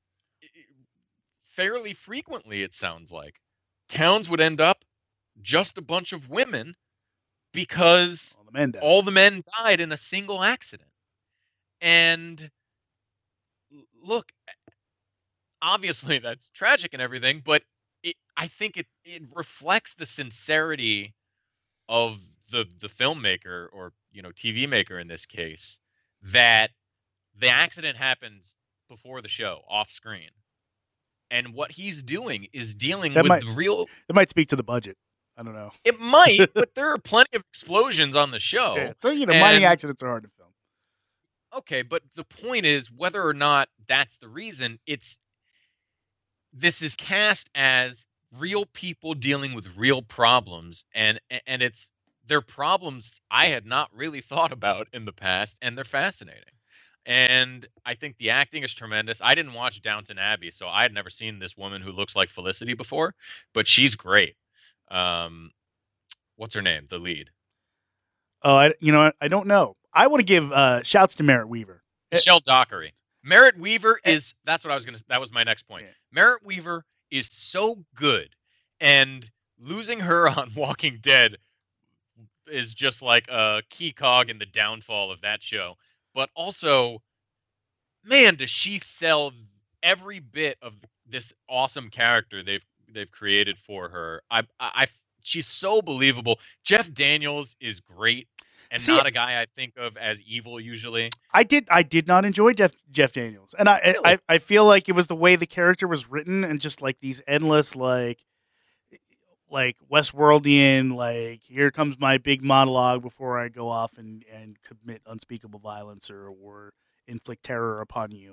Speaker 8: fairly frequently it sounds like towns would end up just a bunch of women because
Speaker 7: All the men died.
Speaker 8: all the men died in a single accident. And l- look, obviously that's tragic and everything, but it, I think it, it reflects the sincerity of the the filmmaker, or you know T V maker in this case, that the accident happens before the show, off screen. And what he's doing is dealing
Speaker 7: That
Speaker 8: with
Speaker 7: might-
Speaker 8: the real.
Speaker 7: It might speak to the budget. I don't know.
Speaker 8: It might, but there are plenty of explosions on the show.
Speaker 7: Yeah, so you know, mining
Speaker 8: and-
Speaker 7: accidents are hard to film.
Speaker 8: Okay, but the point is whether or not that's the reason. It's this is cast as real people dealing with real problems, and and it's they're problems I had not really thought about in the past, and they're fascinating. And I think the acting is tremendous. I didn't watch Downton Abbey, so I had never seen this woman who looks like Felicity before, but she's great. Um, what's her name? The lead,
Speaker 7: Oh, I, you know, what? I don't know. I want to give uh, shouts to Merritt Weaver. Eh,
Speaker 8: Michelle Dockery. Merritt Weaver is that's what I was gonna. That was my next point.
Speaker 7: Yeah.
Speaker 8: Merritt Weaver is so good, and losing her on Walking Dead is just like a key cog in the downfall of that show. But also, man, does she sell every bit of this awesome character they've they've created for her. I, I, I she's so believable. Jeff Daniels is great, and
Speaker 7: See,
Speaker 8: not a guy I think of as evil usually.
Speaker 7: I did. I did not enjoy Jeff Jeff Daniels, and I,
Speaker 8: Really?
Speaker 7: I I feel like it was the way the character was written, and just like these endless like like Westworldian, like here comes my big monologue before I go off and and commit unspeakable violence or or inflict terror upon you.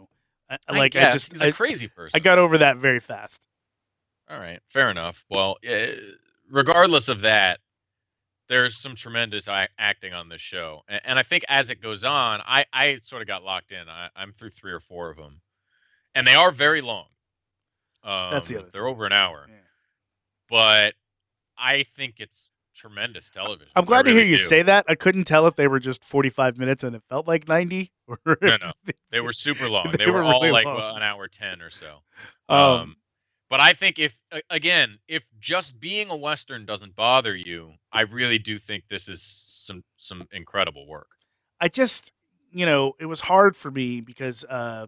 Speaker 7: I,
Speaker 8: I
Speaker 7: like
Speaker 8: guess.
Speaker 7: I just
Speaker 8: He's a
Speaker 7: I,
Speaker 8: crazy person.
Speaker 7: I got over that very fast.
Speaker 8: All right, fair enough. Well, uh, regardless of that, there's some tremendous I- acting on this show, and, and I think as it goes on, I, I sort of got locked in. I, I'm through three or four of them, and they are very long. Um,
Speaker 7: That's the other
Speaker 8: They're
Speaker 7: thing.
Speaker 8: over an hour,
Speaker 7: Yeah.
Speaker 8: but I think it's tremendous television.
Speaker 7: I'm glad
Speaker 8: I
Speaker 7: to
Speaker 8: really
Speaker 7: hear you
Speaker 8: do.
Speaker 7: say that. I couldn't tell if they were just forty-five minutes and it felt like ninety. Or
Speaker 8: No,
Speaker 7: if
Speaker 8: no, they were super long.
Speaker 7: They
Speaker 8: They, were,
Speaker 7: were
Speaker 8: all
Speaker 7: really
Speaker 8: like
Speaker 7: long.
Speaker 8: well, an hour ten or so.
Speaker 7: Um,
Speaker 8: Um, but I think if a- again, if just being a Western doesn't bother you, I really do think this is some some incredible work.
Speaker 7: I just, you know, it was hard for me because, uh,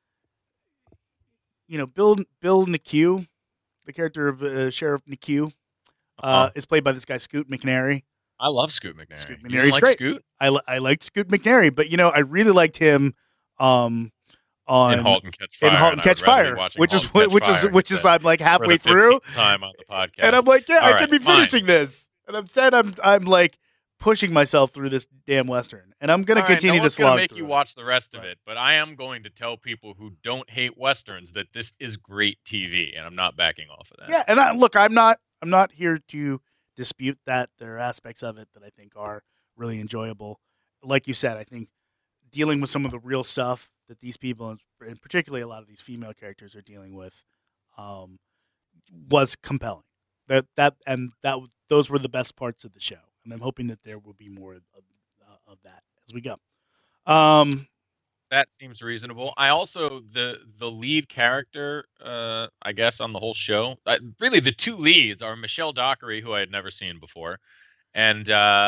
Speaker 7: you know, Bill Bill McHugh, the character of uh, Sheriff McHugh, uh,
Speaker 8: Uh-huh.
Speaker 7: is played by this guy Scoot McNairy.
Speaker 8: I love Scoot McNairy.
Speaker 7: Scoot
Speaker 8: You
Speaker 7: McNairy's
Speaker 8: didn't like
Speaker 7: great.
Speaker 8: Scoot
Speaker 7: I, li- I liked Scoot McNairy, but you know, I really liked him um, on
Speaker 8: in *Halt and Catch Fire*.
Speaker 7: in *Halt and
Speaker 8: I would
Speaker 7: Catch
Speaker 8: rather be
Speaker 7: Fire*,
Speaker 8: watching
Speaker 7: which is
Speaker 8: *Halt and Catch
Speaker 7: which is
Speaker 8: Fire,"
Speaker 7: which
Speaker 8: he
Speaker 7: is
Speaker 8: said,
Speaker 7: I'm like
Speaker 8: for
Speaker 7: halfway
Speaker 8: the
Speaker 7: through,
Speaker 8: fifteenth time on the podcast,
Speaker 7: and I'm like, yeah,
Speaker 8: All
Speaker 7: I
Speaker 8: right,
Speaker 7: could be
Speaker 8: fine.
Speaker 7: finishing this, and instead I'm I'm like pushing myself through this damn Western, and I'm going to
Speaker 8: All right,
Speaker 7: continue
Speaker 8: no
Speaker 7: to
Speaker 8: one's gonna
Speaker 7: slog
Speaker 8: make
Speaker 7: through
Speaker 8: you
Speaker 7: it.
Speaker 8: watch the rest of
Speaker 7: Right.
Speaker 8: it, but I am going to tell people who don't hate westerns that this is great T V, and I'm not backing off of that.
Speaker 7: Yeah, and I, look, I'm not I'm not here to dispute that. There are aspects of it that I think are really enjoyable. Like you said, I think dealing with some of the real stuff that these people, and particularly a lot of these female characters, are dealing with, um, was compelling. That that and that those were the best parts of the show, and I'm hoping that there will be more of, uh, of that as we go. Um,
Speaker 8: That seems reasonable. I also the the lead character, uh, I guess, on the whole show. Uh, really, the two leads are Michelle Dockery, who I had never seen before, and uh,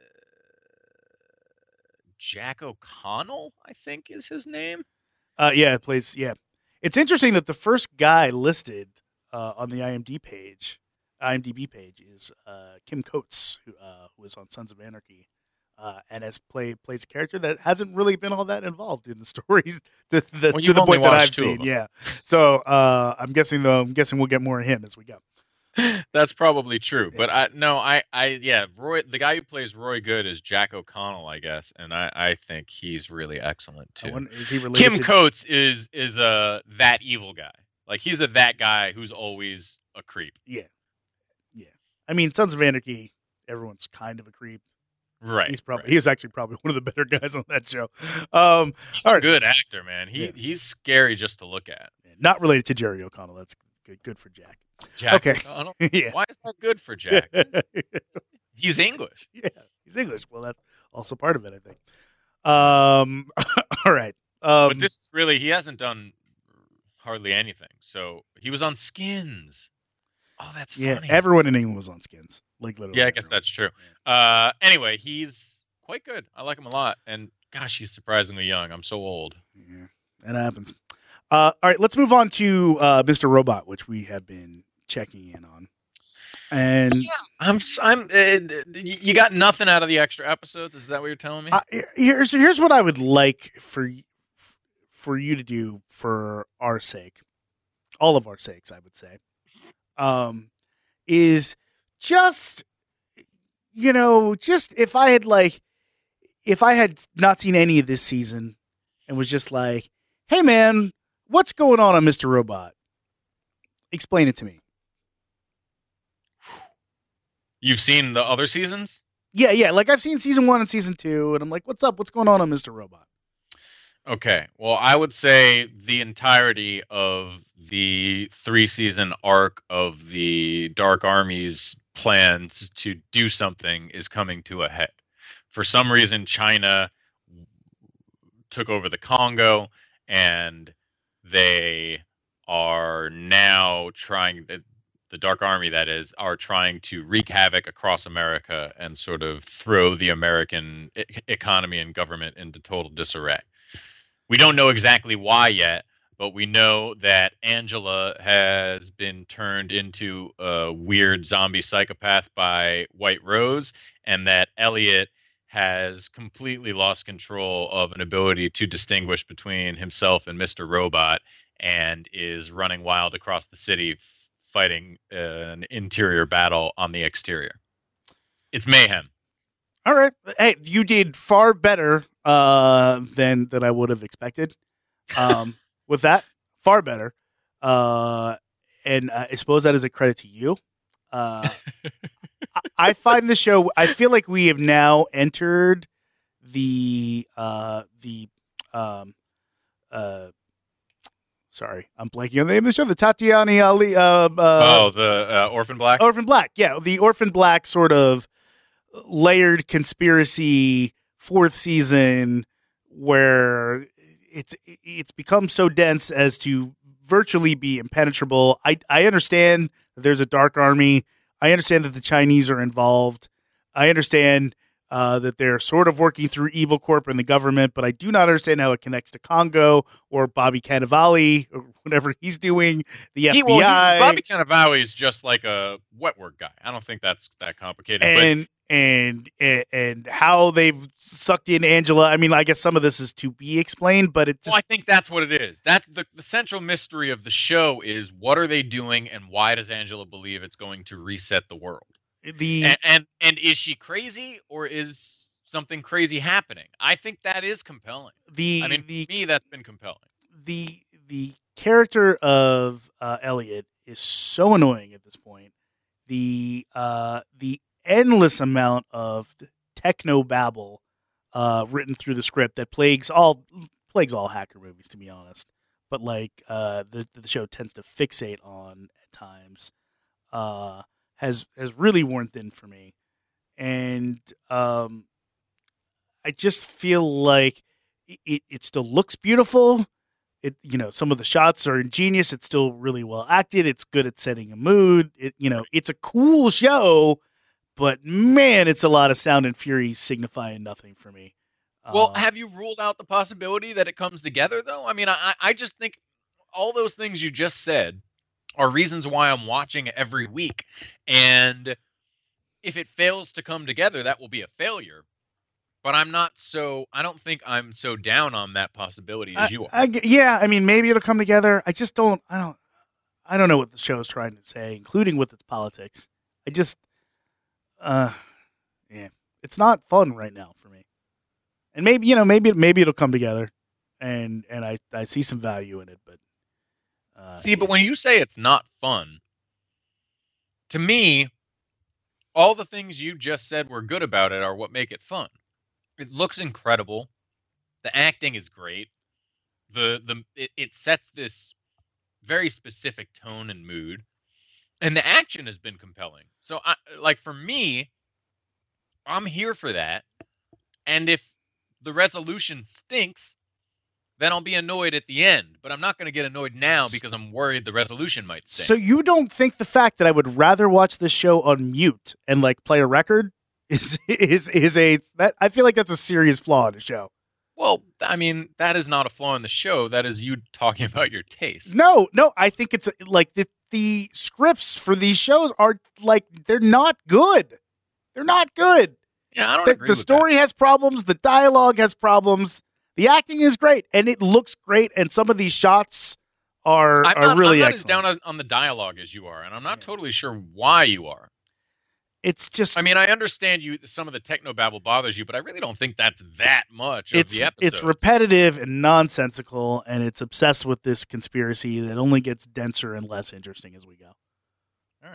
Speaker 8: Jack O'Connell, I think is his name.
Speaker 7: Uh, yeah, it plays. Yeah, it's interesting that the first guy listed uh, on the I M D B page, I M D B page, is uh, Kim Coates, who uh, who was on Sons of Anarchy, uh, and has play plays a character that hasn't really been all that involved in the stories to, the,
Speaker 8: Well,
Speaker 7: to
Speaker 8: you've
Speaker 7: the
Speaker 8: only
Speaker 7: point that
Speaker 8: watched
Speaker 7: I've
Speaker 8: two of
Speaker 7: seen.
Speaker 8: them.
Speaker 7: Yeah, so uh, I'm guessing though. I'm guessing we'll get more of him as we go.
Speaker 8: That's probably true, but I no, I I yeah, Roy, the guy who plays Roy Good is Jack O'Connell, I guess, and I I think he's really excellent
Speaker 7: I
Speaker 8: too.
Speaker 7: wonder, is he related
Speaker 8: Kim
Speaker 7: to?
Speaker 8: Coates is is a that evil guy. Like he's a that guy who's always a creep.
Speaker 7: Yeah, yeah. I mean, Sons of Anarchy. Everyone's kind of a creep.
Speaker 8: Right.
Speaker 7: He's probably
Speaker 8: right.
Speaker 7: he was actually probably one of the better guys on that show. Um,
Speaker 8: He's
Speaker 7: all
Speaker 8: a
Speaker 7: right.
Speaker 8: good actor, man. He
Speaker 7: Yeah.
Speaker 8: he's scary just to look at.
Speaker 7: not related to Jerry O'Connell. That's good. Good for Jack.
Speaker 8: Jack
Speaker 7: Okay.
Speaker 8: O'Connell?
Speaker 7: Yeah.
Speaker 8: Why is that good for Jack? He's English.
Speaker 7: Yeah, he's English. Well, that's also part of it, I think. Um, all right. Um,
Speaker 8: But this is really he hasn't done hardly anything. So he was on Skins. Oh, that's
Speaker 7: yeah,
Speaker 8: funny.
Speaker 7: everyone in England was on Skins. Like literally.
Speaker 8: Yeah, I guess
Speaker 7: everyone.
Speaker 8: that's true. Uh, anyway, he's quite good. I like him a lot. And gosh, he's surprisingly young. I'm so old.
Speaker 7: Yeah, that happens. Uh, all right, let's move on to uh, Mister Robot, which we have been checking in on. And
Speaker 8: I'm. s- I'm. Uh, you got nothing out of the extra episodes. Is that what you're telling me?
Speaker 7: uh, here's here's what I would like for y- for you to do for our sake, all of our sakes, I would say, um, is just you know just if I had like if I had not seen any of this season and was just like, hey man, what's going on on Mister Robot? Explain it to me.
Speaker 8: You've seen the other seasons?
Speaker 7: Yeah, yeah. Like I've seen season one and season two, and I'm like, what's up? What's going on on Mister Robot?
Speaker 8: Okay. Well, I would say the entirety of the three season arc of the Dark Army's plans to do something is coming to a head. For some reason, China took over the Congo, and they are now trying, the, the Dark Army, that is, are trying to wreak havoc across America and sort of throw the American e- economy and government into total disarray. We don't know exactly why yet, but we know that Angela has been turned into a weird zombie psychopath by White Rose, and that Elliot has completely lost control of an ability to distinguish between himself and Mister Robot, and is running wild across the city f- fighting uh, an interior battle on the exterior. It's mayhem.
Speaker 7: All right. Hey, you did far better uh, than than I would have expected. Um, with that, far better. Uh, and I suppose that is a credit to you. Uh, I, I find the show. I feel like we have now entered the uh, the um, uh, sorry, I'm blanking on the name of the show. The Tatiana Ali. Uh, uh,
Speaker 8: oh, the uh, Orphan Black.
Speaker 7: Orphan Black. Yeah, the Orphan Black sort of layered conspiracy fourth season where it's it's become so dense as to virtually be impenetrable. I I understand that there's a dark army. I understand that the Chinese are involved. I understand uh, that they're sort of working through Evil Corp and the government, but I do not understand how it connects to Congo or Bobby Cannavale or whatever he's doing. The F B I.
Speaker 8: He, well, he's, Bobby Cannavale is just like a wet work guy. I don't think that's that complicated.
Speaker 7: And
Speaker 8: but...
Speaker 7: and and and how they've sucked in Angela. I mean, I guess some of this is to be explained, but it just...
Speaker 8: Well, I think that's what it is. That the, the central mystery of the show is what are they doing and why does Angela believe it's going to reset the world?
Speaker 7: The
Speaker 8: and, and and is she crazy or is something crazy happening? I think that is compelling.
Speaker 7: The
Speaker 8: I mean,
Speaker 7: the,
Speaker 8: for me, that's been compelling.
Speaker 7: The the character of uh, Elliot is so annoying at this point. The uh, the endless amount of techno babble uh, written through the script that plagues all plagues all hacker movies, to be honest. But like uh, the the show tends to fixate on at times. Uh, has has really worn thin for me, and um, I just feel like it, it still looks beautiful. It you know some of the shots are ingenious. It's still really well acted. It's good at setting a mood. It you know it's a cool show, but man, it's a lot of sound and fury signifying nothing for me.
Speaker 8: Well,
Speaker 7: uh,
Speaker 8: have you ruled out the possibility that it comes together though? I mean, I I just think all those things you just said are reasons why I'm watching every week. And if it fails to come together, that will be a failure. But I'm not so, I don't think I'm so down on that possibility as
Speaker 7: I,
Speaker 8: you are.
Speaker 7: I, yeah, I mean, maybe it'll come together. I just don't, I don't, I don't know what the show is trying to say, including with its politics. I just, uh, yeah, it's not fun right now for me. And maybe, you know, maybe, maybe it'll come together and, and I, I see some value in it, but. Uh,
Speaker 8: See, but when you say it's not fun, to me, all the things you just said were good about it are what make it fun. It looks incredible. The acting is great. The the it, it sets this very specific tone and mood, and the action has been compelling. So, I, like for me, I'm here for that. And if the resolution stinks, then I'll be annoyed at the end. But I'm not going to get annoyed now because I'm worried the resolution might stink.
Speaker 7: So you don't think the fact that I would rather watch this show on mute and like play a record is is is a that I feel like that's a serious flaw in the show.
Speaker 8: Well, I mean, that is not a flaw in the show. That is you talking about your taste.
Speaker 7: No, no, I think it's like the the scripts for these shows are like they're not good. They're not good.
Speaker 8: Yeah, I don't
Speaker 7: the,
Speaker 8: agree
Speaker 7: the
Speaker 8: with
Speaker 7: story
Speaker 8: that.
Speaker 7: has problems. The dialogue has problems. The acting is great, and it looks great, and some of these shots are,
Speaker 8: I'm
Speaker 7: are
Speaker 8: not,
Speaker 7: really
Speaker 8: I'm not
Speaker 7: excellent.
Speaker 8: as down on, on the dialogue as you are, and I'm not yeah. totally sure why you are.
Speaker 7: It's just...
Speaker 8: I mean, I understand you. Some of the technobabble bothers you, but I really don't think that's that much of
Speaker 7: it's,
Speaker 8: the episode.
Speaker 7: It's repetitive and nonsensical, and it's obsessed with this conspiracy that only gets denser and less interesting as we go.
Speaker 8: All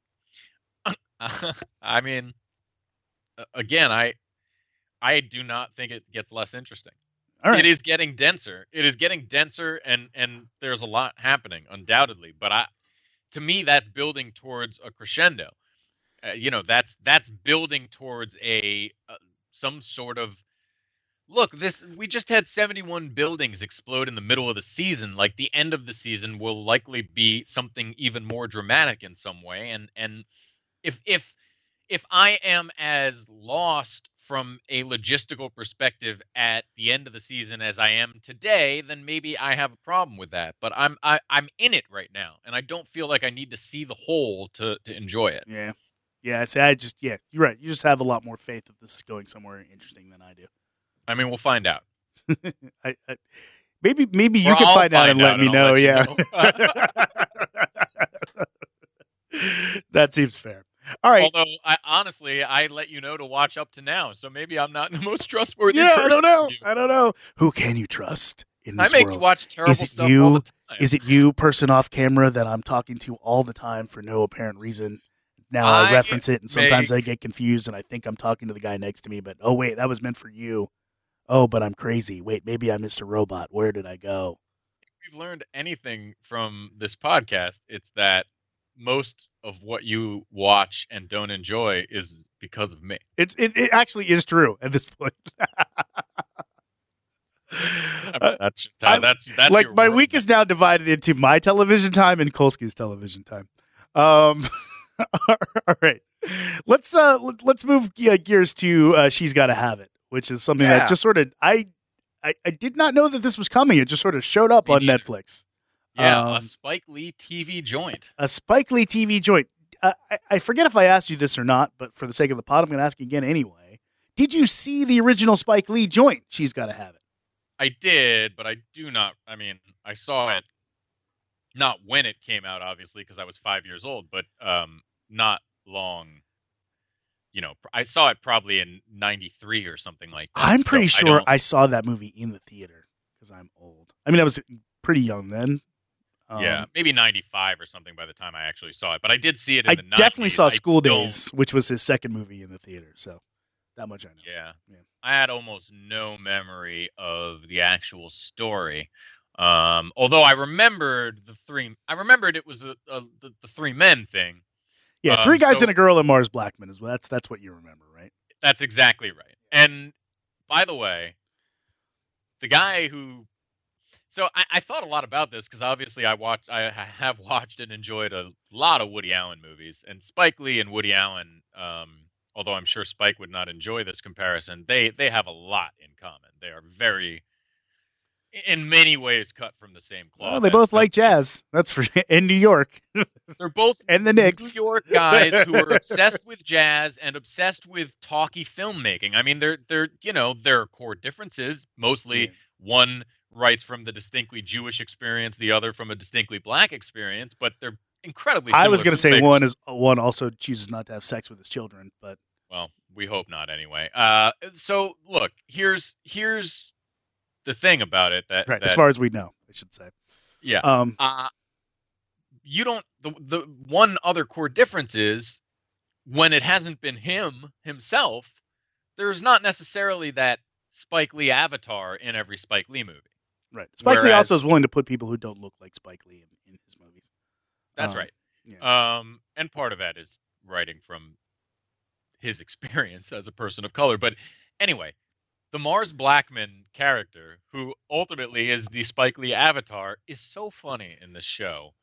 Speaker 8: right. I mean, again, I I do not think it gets less interesting.
Speaker 7: All right.
Speaker 8: It is getting denser. It is getting denser, and and there's a lot happening, undoubtedly. But I, to me, that's building towards a crescendo. Uh, you know, that's that's building towards a uh, some sort of look. This we just had seventy-one buildings explode in the middle of the season. Like the end of the season will likely be something even more dramatic in some way. And and if if if I am as lost from a logistical perspective at the end of the season as I am today, then maybe I have a problem with that. But I'm I, I'm in it right now, and I don't feel like I need to see the whole to to enjoy it.
Speaker 7: Yeah, yeah. I say I just yeah. You're right. You just have a lot more faith that this is going somewhere interesting than I do.
Speaker 8: I mean, we'll find out.
Speaker 7: I, I, maybe maybe you
Speaker 8: or
Speaker 7: can
Speaker 8: I'll
Speaker 7: find, find out and let me
Speaker 8: and
Speaker 7: know.
Speaker 8: Let
Speaker 7: yeah,
Speaker 8: know.
Speaker 7: That seems fair. All right.
Speaker 8: Although, I, honestly, I let you know to watch up to now, so maybe I'm not the most trustworthy
Speaker 7: yeah,
Speaker 8: person.
Speaker 7: I don't know. I don't know. Who can you trust? in
Speaker 8: I
Speaker 7: this
Speaker 8: make
Speaker 7: world.
Speaker 8: you watch terrible
Speaker 7: Is it
Speaker 8: stuff
Speaker 7: you?
Speaker 8: all the time.
Speaker 7: Is it you, person off camera, that I'm talking to all the time for no apparent reason? Now I,
Speaker 8: I
Speaker 7: reference it, and sometimes
Speaker 8: make-
Speaker 7: I get confused, and I think I'm talking to the guy next to me. But oh wait, that was meant for you. Oh, but I'm crazy. Wait, maybe I'm Mister Robot. Where did I go?
Speaker 8: If we've learned anything from this podcast, it's that most of what you watch and don't enjoy is because of me.
Speaker 7: It it, it actually is true at this point.
Speaker 8: I mean, that's just how
Speaker 7: I-
Speaker 8: that's that's
Speaker 7: like
Speaker 8: your
Speaker 7: my
Speaker 8: world
Speaker 7: week
Speaker 8: now.
Speaker 7: is now divided into my television time and Kolsky's television time. Um, all right, let's uh let- let's move uh, gears to uh, She's Gotta Have It, which is something
Speaker 8: Yeah.
Speaker 7: that just sort of I, I I did not know that this was coming. It just sort of showed up
Speaker 8: Me
Speaker 7: on
Speaker 8: neither.
Speaker 7: Netflix.
Speaker 8: Yeah,
Speaker 7: Um,
Speaker 8: a Spike Lee T V joint.
Speaker 7: A Spike Lee T V joint. Uh, I, I forget if I asked you this or not, but for the sake of the pod, I'm going to ask you again anyway. Did you see the original Spike Lee joint? She's Gotta Have It.
Speaker 8: I did, but I do not. I mean, I saw it not when it came out, obviously, because I was five years old, but um, not long. You know, I saw it probably in ninety-three or something like that.
Speaker 7: I'm
Speaker 8: so
Speaker 7: pretty
Speaker 8: I
Speaker 7: sure
Speaker 8: don't-
Speaker 7: I, saw that movie in the theater because I'm old. I mean, I was pretty young then. Um,
Speaker 8: yeah, maybe ninety-five or something by the time I actually saw it. But I did see it in
Speaker 7: I
Speaker 8: the
Speaker 7: definitely
Speaker 8: nineties.
Speaker 7: saw
Speaker 8: I
Speaker 7: School
Speaker 8: don't-
Speaker 7: Days, which was his second movie in the theater. So that much I know.
Speaker 8: Yeah.
Speaker 7: Yeah.
Speaker 8: I had almost no memory of the actual story. Um, although I remembered the three, I remembered it was a, a, the, the three men thing.
Speaker 7: Yeah,
Speaker 8: Um,
Speaker 7: three guys
Speaker 8: so-
Speaker 7: and a girl and Mars Blackman as well. That's that's what you remember, right?
Speaker 8: That's exactly right. And by the way, the guy who, so I, I thought a lot about this because obviously I watched, I have watched and enjoyed a lot of Woody Allen movies, and Spike Lee and Woody Allen. Um, although I'm sure Spike would not enjoy this comparison, they they have a lot in common. They are very, in many ways, cut from the same cloth.
Speaker 7: Well, they
Speaker 8: as
Speaker 7: both
Speaker 8: film-
Speaker 7: like jazz. That's for in New York
Speaker 8: They're both
Speaker 7: and the Knicks.
Speaker 8: New York guys who are obsessed with jazz and obsessed with talky filmmaking. I mean, they're they're you know their core differences mostly
Speaker 7: Yeah.
Speaker 8: one writes from the distinctly Jewish experience, the other from a distinctly black experience, but they're incredibly.
Speaker 7: I was
Speaker 8: going
Speaker 7: going to say one is one also chooses not to have sex with his children, but
Speaker 8: Well, we hope not anyway. Uh, so look, here's here's the thing about it that,
Speaker 7: right
Speaker 8: that
Speaker 7: as far as we know, I should say.
Speaker 8: yeah.
Speaker 7: Um,
Speaker 8: Uh, you don't. The the one other core difference is when it hasn't been him himself, there's not necessarily that Spike Lee avatar in every Spike Lee movie.
Speaker 7: right. Spike Lee
Speaker 8: whereas-
Speaker 7: also is willing to put people who don't look like Spike Lee in, in his movies.
Speaker 8: That's
Speaker 7: Um,
Speaker 8: right.
Speaker 7: Yeah.
Speaker 8: Um, and part of that is writing from his experience as a person of color. But anyway, the Mars Blackman character, who ultimately is the Spike Lee avatar, is so funny in this show.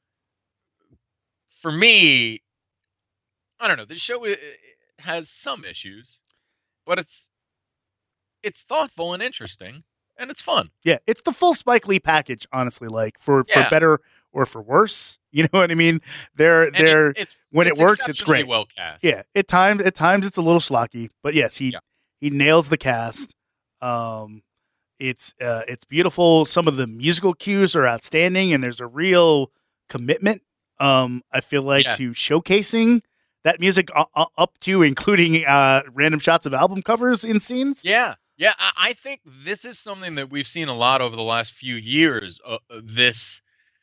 Speaker 8: For me, I don't know. This show uh, has some issues, but it's it's thoughtful and interesting, and it's fun.
Speaker 7: Yeah, it's the full Spike Lee package, honestly. Like for,
Speaker 8: Yeah.
Speaker 7: for better or for worse, you know what I mean? They're
Speaker 8: And
Speaker 7: they're
Speaker 8: it's, it's
Speaker 7: when it
Speaker 8: it's
Speaker 7: works, it's
Speaker 8: exceptionally
Speaker 7: great.
Speaker 8: well cast.
Speaker 7: yeah. At times, at times it's a little schlocky, but yes, he
Speaker 8: Yeah.
Speaker 7: he nails the cast. Um, it's uh, it's beautiful. Some of the musical cues are outstanding, and there's a real commitment. Um, I feel like
Speaker 8: Yes.
Speaker 7: to showcasing that music uh, uh, up to including uh random shots of album covers in scenes.
Speaker 8: Yeah, yeah. I, I think this is something that we've seen a lot over the last few years. Uh, uh, this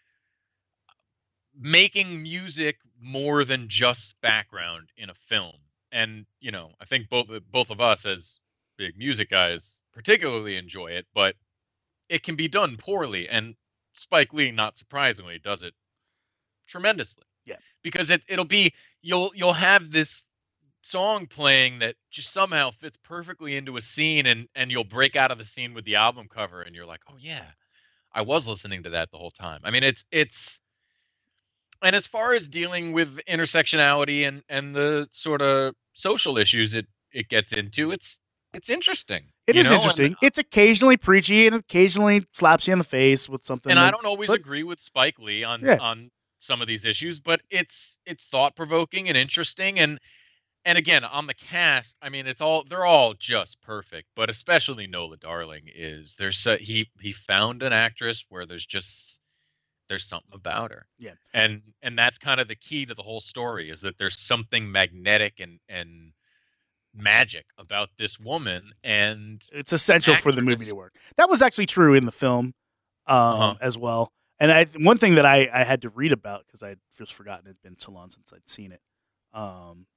Speaker 8: making music more than just background in a film, and you know, I think both both of us as big music guys particularly enjoy it, but it can be done poorly, and Spike Lee, not surprisingly, does it tremendously.
Speaker 7: Yeah.
Speaker 8: Because it it'll be you'll you'll have this song playing that just somehow fits perfectly into a scene, and and you'll break out of the scene with the album cover and you're like, "Oh yeah. I was listening to that the whole time." I mean, it's it's and as far as dealing with intersectionality and and the sort of social issues it it gets into, it's it's interesting.
Speaker 7: It
Speaker 8: you
Speaker 7: is
Speaker 8: know? And-
Speaker 7: interesting. It's occasionally preachy and occasionally slaps you in the face with something.
Speaker 8: and I
Speaker 7: that's-
Speaker 8: don't always
Speaker 7: but-
Speaker 8: agree with Spike Lee on
Speaker 7: Yeah.
Speaker 8: on some of these issues, but it's it's thought provoking and interesting. And and again, on the cast, I mean, it's all they're all just perfect, but especially Nola Darling is there's so, he he found an actress where there's just there's something about her.
Speaker 7: Yeah.
Speaker 8: and and that's kind of the key to the whole story is that there's something magnetic and and magic about this woman, and
Speaker 7: It's essential for the movie
Speaker 8: actress.
Speaker 7: to work. That was actually true in the film. um,
Speaker 8: Uh-huh.
Speaker 7: as well. And I one thing that I, I had to read about because I'd just forgotten, it'd been so long since I'd seen it, um,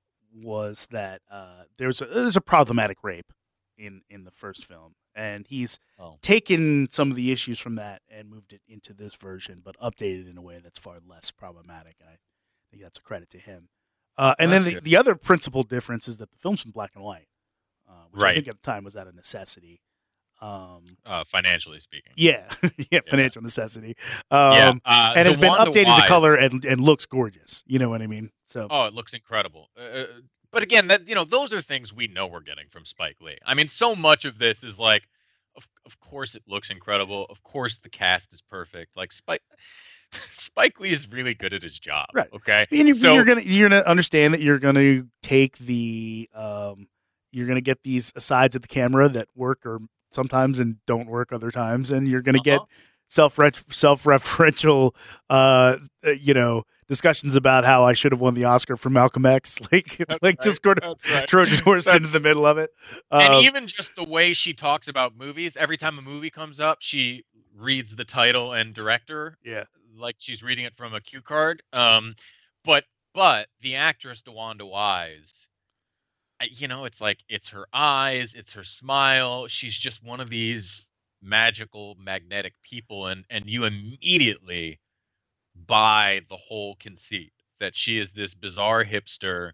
Speaker 7: was that uh, there's a there's a problematic rape in, in the first film, and he's
Speaker 8: Oh.
Speaker 7: taken some of the issues from that and moved it into this version, but updated in a way that's far less problematic. And I think that's a credit to him. Uh, and
Speaker 8: That's
Speaker 7: then the,
Speaker 8: good.
Speaker 7: the other principal difference is that the film's in black and white, uh, which I
Speaker 8: Right.
Speaker 7: think at the time was out of necessity. Um,
Speaker 8: Uh, financially speaking.
Speaker 7: yeah, yeah, financial necessity. Um,
Speaker 8: yeah. Uh,
Speaker 7: and has been
Speaker 8: DeWanda
Speaker 7: updated to
Speaker 8: Wise-
Speaker 7: color and, and looks gorgeous. You know what I mean? So
Speaker 8: Oh, it looks incredible. Uh, but again, that you know, those are things we know we're getting from Spike Lee. I mean, so much of this is like, of of course it looks incredible. Of course the cast is perfect. Like Spike, Spike Lee is really good at his job.
Speaker 7: Right.
Speaker 8: Okay.
Speaker 7: and you,
Speaker 8: so
Speaker 7: you're gonna you're gonna understand that you're gonna take the um, you're gonna get these asides of the camera that work or sometimes and don't work other times, and you're gonna get
Speaker 8: Uh-huh.
Speaker 7: self self referential uh, uh, you know discussions about how I should have won the Oscar for Malcolm X, like
Speaker 8: That's
Speaker 7: like
Speaker 8: right.
Speaker 7: just go to
Speaker 8: That's right.
Speaker 7: Trojan horse into
Speaker 8: That's-
Speaker 7: the middle of it.
Speaker 8: and
Speaker 7: Um,
Speaker 8: even just the way she talks about movies, every time a movie comes up, she reads the title and director
Speaker 7: yeah,
Speaker 8: like she's reading it from a cue card. Um, but but the actress DeWanda Wise, I- you know, it's like it's her eyes, it's her smile. She's just one of these magical, magnetic people, and and you immediately buy the whole conceit that she is this bizarre hipster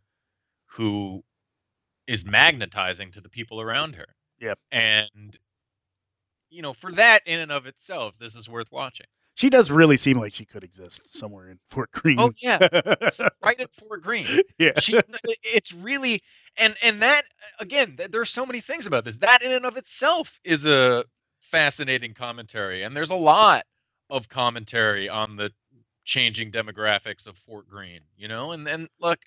Speaker 8: who is magnetizing to the people around her.
Speaker 7: Yep.
Speaker 8: And you know, for that in and of itself, this is worth watching.
Speaker 7: she does really seem like she could exist somewhere in Fort Greene.
Speaker 8: Oh yeah, right at Fort Greene.
Speaker 7: yeah,
Speaker 8: She, it's really, and and that again, th- there's so many things about this. That in and of itself is a fascinating commentary, and there's a lot of commentary on the changing demographics of Fort Greene. You know, and and look,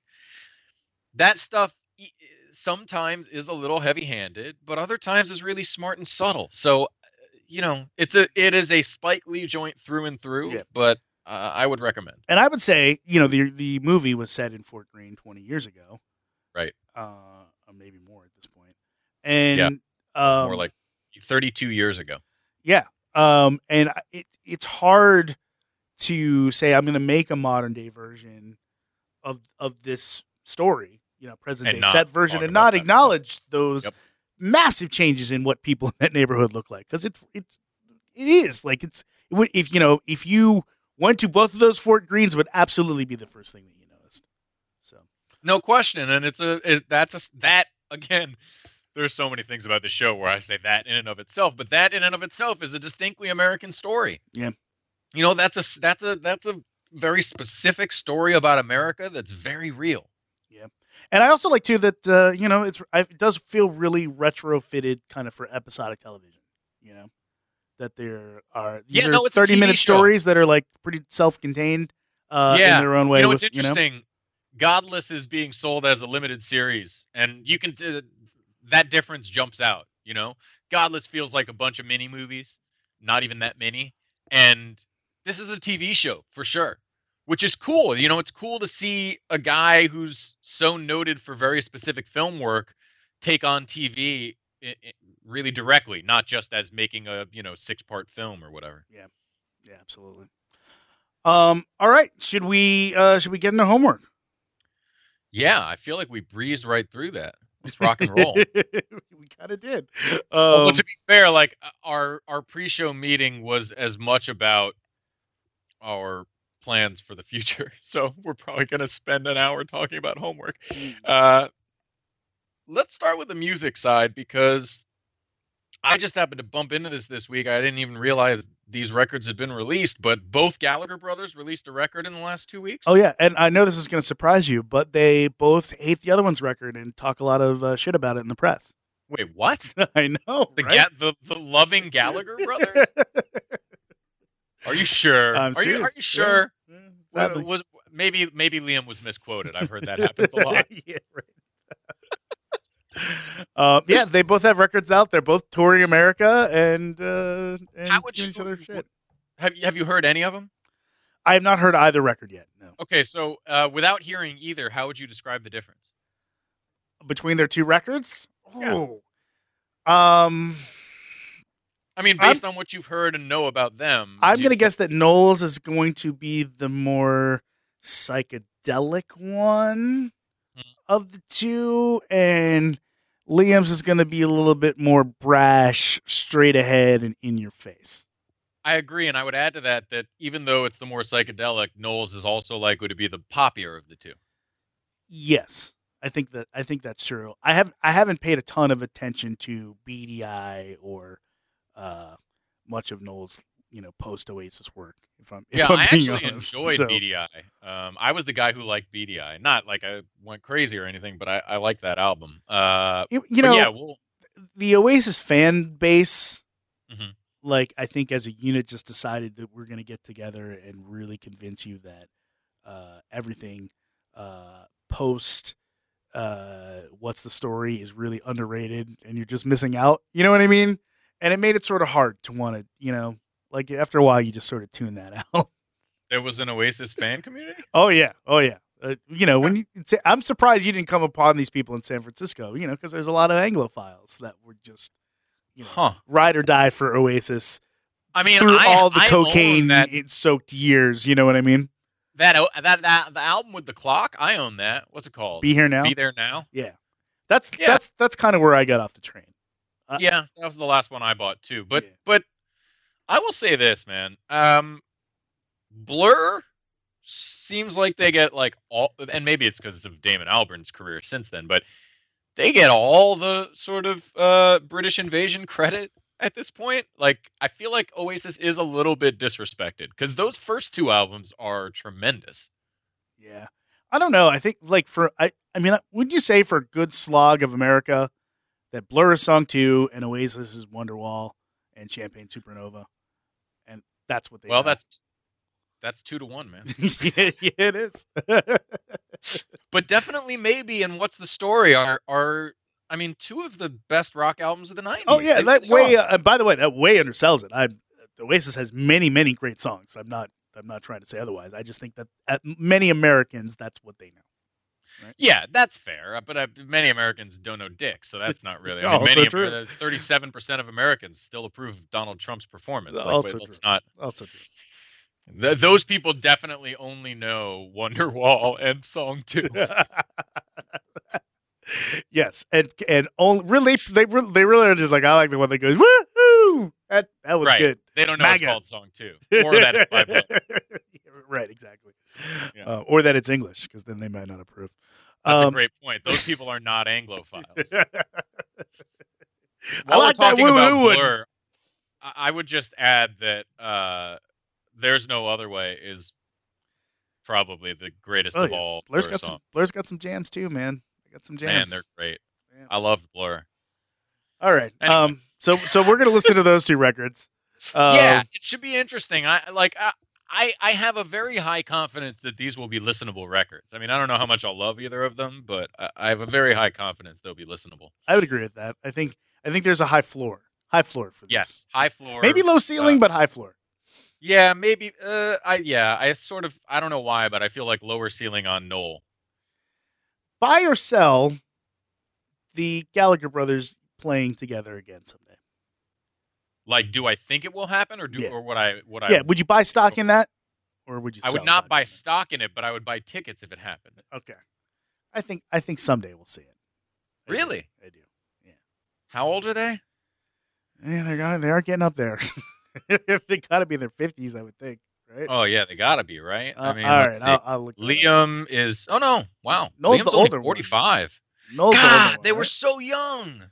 Speaker 8: that stuff e- sometimes is a little heavy-handed, but other times is really smart and subtle. So, you know, it's a it is a Spike Lee joint through and through.
Speaker 7: Yeah.
Speaker 8: But uh, I would recommend.
Speaker 7: and I would say, you know, the the movie was set in Fort Greene twenty years ago,
Speaker 8: Right.
Speaker 7: uh, or maybe more at this point, and um,
Speaker 8: More like thirty-two years ago.
Speaker 7: yeah, um, and I- it it's hard to say I'm going to make a modern day version of of this story, you know, present
Speaker 8: And
Speaker 7: day
Speaker 8: not
Speaker 7: set version,
Speaker 8: talk
Speaker 7: and
Speaker 8: about
Speaker 7: not
Speaker 8: that.
Speaker 7: acknowledge those
Speaker 8: Yep.
Speaker 7: massive changes in what people in that neighborhood look like, because it's it's it is like it's it would, if you know if you went to both of those Fort Greens, it would absolutely be the first thing that you noticed. So
Speaker 8: No question, and it's a it, that's a s- that again. There's so many things about the show where I say that in and of itself, but that in and of itself is a distinctly American story.
Speaker 7: Yeah.
Speaker 8: You know, that's a s- that's a that's a very specific story about America that's very real.
Speaker 7: And I also like too that uh, you know it's I- it does feel really retrofitted kind of for episodic television. You know that there are these
Speaker 8: Yeah,
Speaker 7: are
Speaker 8: no, it's a
Speaker 7: thirty
Speaker 8: T V
Speaker 7: minute
Speaker 8: show.
Speaker 7: stories that are like pretty self contained uh,
Speaker 8: Yeah.
Speaker 7: in their own way.
Speaker 8: You know,
Speaker 7: with,
Speaker 8: it's
Speaker 7: you know?
Speaker 8: interesting. Godless is being sold as a limited series, and you can uh, that difference jumps out. You know, Godless feels like a bunch of mini movies, not even that many, and this is a T V show for sure, which is cool. You know, it's cool to see a guy who's so noted for very specific film work take on T V i- i- really directly, not just as making a you know six part film or whatever.
Speaker 7: Yeah, absolutely. Um. All right. Should we uh should we get into homework?
Speaker 8: Yeah, I feel like we breezed right through that. Let's rock and roll.
Speaker 7: we kind of did. Um,
Speaker 8: Well, to be fair, like uh, our our pre-show meeting was as much about our plans for the future, so we're probably going to spend an hour talking about homework. Uh, let's start with the music side because I just happened to bump into this this week. I didn't even realize these records had been released, but both Gallagher brothers released a record in the last two weeks.
Speaker 7: oh yeah, and I know this is going to surprise you, but they both hate the other one's record and talk a lot of uh, shit about it in the press.
Speaker 8: Wait, what?
Speaker 7: I know,
Speaker 8: The
Speaker 7: right?
Speaker 8: Ga- the the loving Gallagher brothers? Are you sure?
Speaker 7: I'm
Speaker 8: are you
Speaker 7: serious.
Speaker 8: are you sure?
Speaker 7: Yeah. Yeah,
Speaker 8: Well,
Speaker 7: sadly.
Speaker 8: was maybe maybe Liam was misquoted. I've heard that happens a lot.
Speaker 7: yeah, right. uh, yeah, they both have records out. They're both touring America and uh, and
Speaker 8: How would
Speaker 7: doing
Speaker 8: you
Speaker 7: each other shit.
Speaker 8: have you have you heard any of them?
Speaker 7: I have not heard either record yet. No,
Speaker 8: Okay, so uh, without hearing either, how would you describe the difference?
Speaker 7: between their two records.
Speaker 8: Yeah.
Speaker 7: Oh, um,
Speaker 8: I mean, based I'm, on what you've heard and know about them,
Speaker 7: I'm going to
Speaker 8: think-
Speaker 7: guess that Knowles is going to be the more psychedelic one hmm. of the two, and Liam's is going to be a little bit more brash, straight ahead, and in your face.
Speaker 8: I agree, and I would add to that that even though it's the more psychedelic, Knowles is also likely to be the poppier of the two.
Speaker 7: Yes, I think that I think that's true. I have I haven't paid a ton of attention to B D I or uh, much of Knowles, you know, post Oasis work. If I'm if
Speaker 8: yeah,
Speaker 7: I'm
Speaker 8: I
Speaker 7: being
Speaker 8: actually
Speaker 7: honest.
Speaker 8: enjoyed
Speaker 7: so.
Speaker 8: B D I. Um, I was the guy who liked B D I. Not like I went crazy or anything, but I, I liked that album. Uh,
Speaker 7: you, you know,
Speaker 8: yeah, we'll...
Speaker 7: the Oasis fan base.
Speaker 8: Mm-hmm.
Speaker 7: Like, I think as a unit just decided that we're going to get together and really convince you that uh, everything uh, post uh, What's the Story is really underrated and you're just missing out. You know what I mean? And it made it sort of hard to want to, you know, like after a while you just sort of tune that out.
Speaker 8: There was an Oasis fan community?
Speaker 7: Oh, yeah. Oh, yeah. Uh, you know, when you, I'm surprised you didn't come upon these people in San Francisco, you know, because there's a lot of Anglophiles that were just, you know,
Speaker 8: huh.
Speaker 7: ride or die for Oasis.
Speaker 8: I mean,
Speaker 7: through
Speaker 8: I,
Speaker 7: all the
Speaker 8: I
Speaker 7: cocaine
Speaker 8: that,
Speaker 7: soaked years, you know what I mean?
Speaker 8: That that that the album with the clock, I own that. What's it called?
Speaker 7: Be Here Now.
Speaker 8: Be There Now.
Speaker 7: Yeah, that's
Speaker 8: yeah.
Speaker 7: that's that's kind of where I got off the train.
Speaker 8: Uh, yeah, that was the last one I bought too. But
Speaker 7: yeah.
Speaker 8: but I will say this, man. Um, Blur seems like they get like all, and maybe it's because of Damon Albarn's career since then, but they get all the sort of uh, British invasion credit at this point. Like, I feel like Oasis is a little bit disrespected because those first two albums are tremendous.
Speaker 7: Yeah. I don't know. I think, like, for, I, I mean, would you say for a good slog of America that Blur is Song two and Oasis is Wonderwall and Champagne Supernova? And that's what they
Speaker 8: Well,
Speaker 7: have.
Speaker 8: that's that's two to one, man.
Speaker 7: yeah, yeah, it is.
Speaker 8: But definitely maybe, and What's the Story are, are I mean, two of the best rock albums of the nineties.
Speaker 7: Oh, yeah,
Speaker 8: they
Speaker 7: that
Speaker 8: really
Speaker 7: way, uh, by the way, that way undersells it. I Oasis has many, many great songs. I'm not I'm not trying to say otherwise. I just think that uh, many Americans, that's what they know. Right?
Speaker 8: Yeah, that's fair. But uh, many Americans don't know dick, so that's not really. I mean,
Speaker 7: also
Speaker 8: many
Speaker 7: true.
Speaker 8: Amer- thirty-seven percent of Americans still approve of Donald Trump's performance. Like,
Speaker 7: also
Speaker 8: wait, let's
Speaker 7: true.
Speaker 8: not.
Speaker 7: Also true.
Speaker 8: Th- those people definitely only know Wonderwall and Song two.
Speaker 7: Yes, and and only really they they really are just like, I like the one that goes woohoo. That that was
Speaker 8: right.
Speaker 7: good.
Speaker 8: They don't know
Speaker 7: MAGA.
Speaker 8: It's called Song two, or that it's by Blur.
Speaker 7: Right, exactly.
Speaker 8: Yeah.
Speaker 7: Uh, or that it's English, because then they might not approve.
Speaker 8: That's
Speaker 7: um,
Speaker 8: a great point. Those people are not Anglophiles.
Speaker 7: I like that
Speaker 8: talking
Speaker 7: woo
Speaker 8: about
Speaker 7: woo.
Speaker 8: Blur, I I would just add that uh, There's No Other Way is probably the greatest
Speaker 7: Oh,
Speaker 8: of
Speaker 7: yeah.
Speaker 8: all
Speaker 7: Blur's
Speaker 8: Blur
Speaker 7: got
Speaker 8: songs.
Speaker 7: some. Blur's got some jams too, man. They got some jams.
Speaker 8: Man, they're great.
Speaker 7: Yeah.
Speaker 8: I love Blur.
Speaker 7: All right.
Speaker 8: Anyway.
Speaker 7: Um. So so we're gonna listen to those two records. Um,
Speaker 8: yeah, it should be interesting. I like. I, I I have a very high confidence that these will be listenable records. I mean, I don't know how much I'll love either of them, but I, I have a very high confidence they'll be listenable.
Speaker 7: I would agree with that. I think I think there's a high floor. High floor for this.
Speaker 8: Yes, high floor.
Speaker 7: Maybe low ceiling,
Speaker 8: uh,
Speaker 7: but high floor.
Speaker 8: Yeah, maybe. Uh, I yeah. I sort of. I don't know why, but I feel like lower ceiling on Noel.
Speaker 7: Buy or sell the Gallagher brothers playing together again someday.
Speaker 8: Like, do I think it will happen, or do
Speaker 7: Yeah.
Speaker 8: or what I what I?
Speaker 7: Yeah, would you buy stock in that, or would you?
Speaker 8: I would
Speaker 7: sell
Speaker 8: not
Speaker 7: stock
Speaker 8: buy
Speaker 7: in that?
Speaker 8: stock in it, but I would buy tickets if it happened.
Speaker 7: Okay, I think I think someday we'll see it. I do.
Speaker 8: Really?
Speaker 7: I do. Yeah.
Speaker 8: How old are they?
Speaker 7: Yeah, they're going, they are getting up there. They got to be in their fifties, I would think. Right?
Speaker 8: Oh yeah, they gotta be right.
Speaker 7: Uh,
Speaker 8: I mean,
Speaker 7: all
Speaker 8: let's
Speaker 7: right,
Speaker 8: see.
Speaker 7: I'll, I'll look. that up.
Speaker 8: Liam is. Oh no! Wow,
Speaker 7: Noel's
Speaker 8: Liam's
Speaker 7: the
Speaker 8: only
Speaker 7: older one.
Speaker 8: forty-five.
Speaker 7: Noel's the older
Speaker 8: God,
Speaker 7: one,
Speaker 8: they were
Speaker 7: right?
Speaker 8: so young.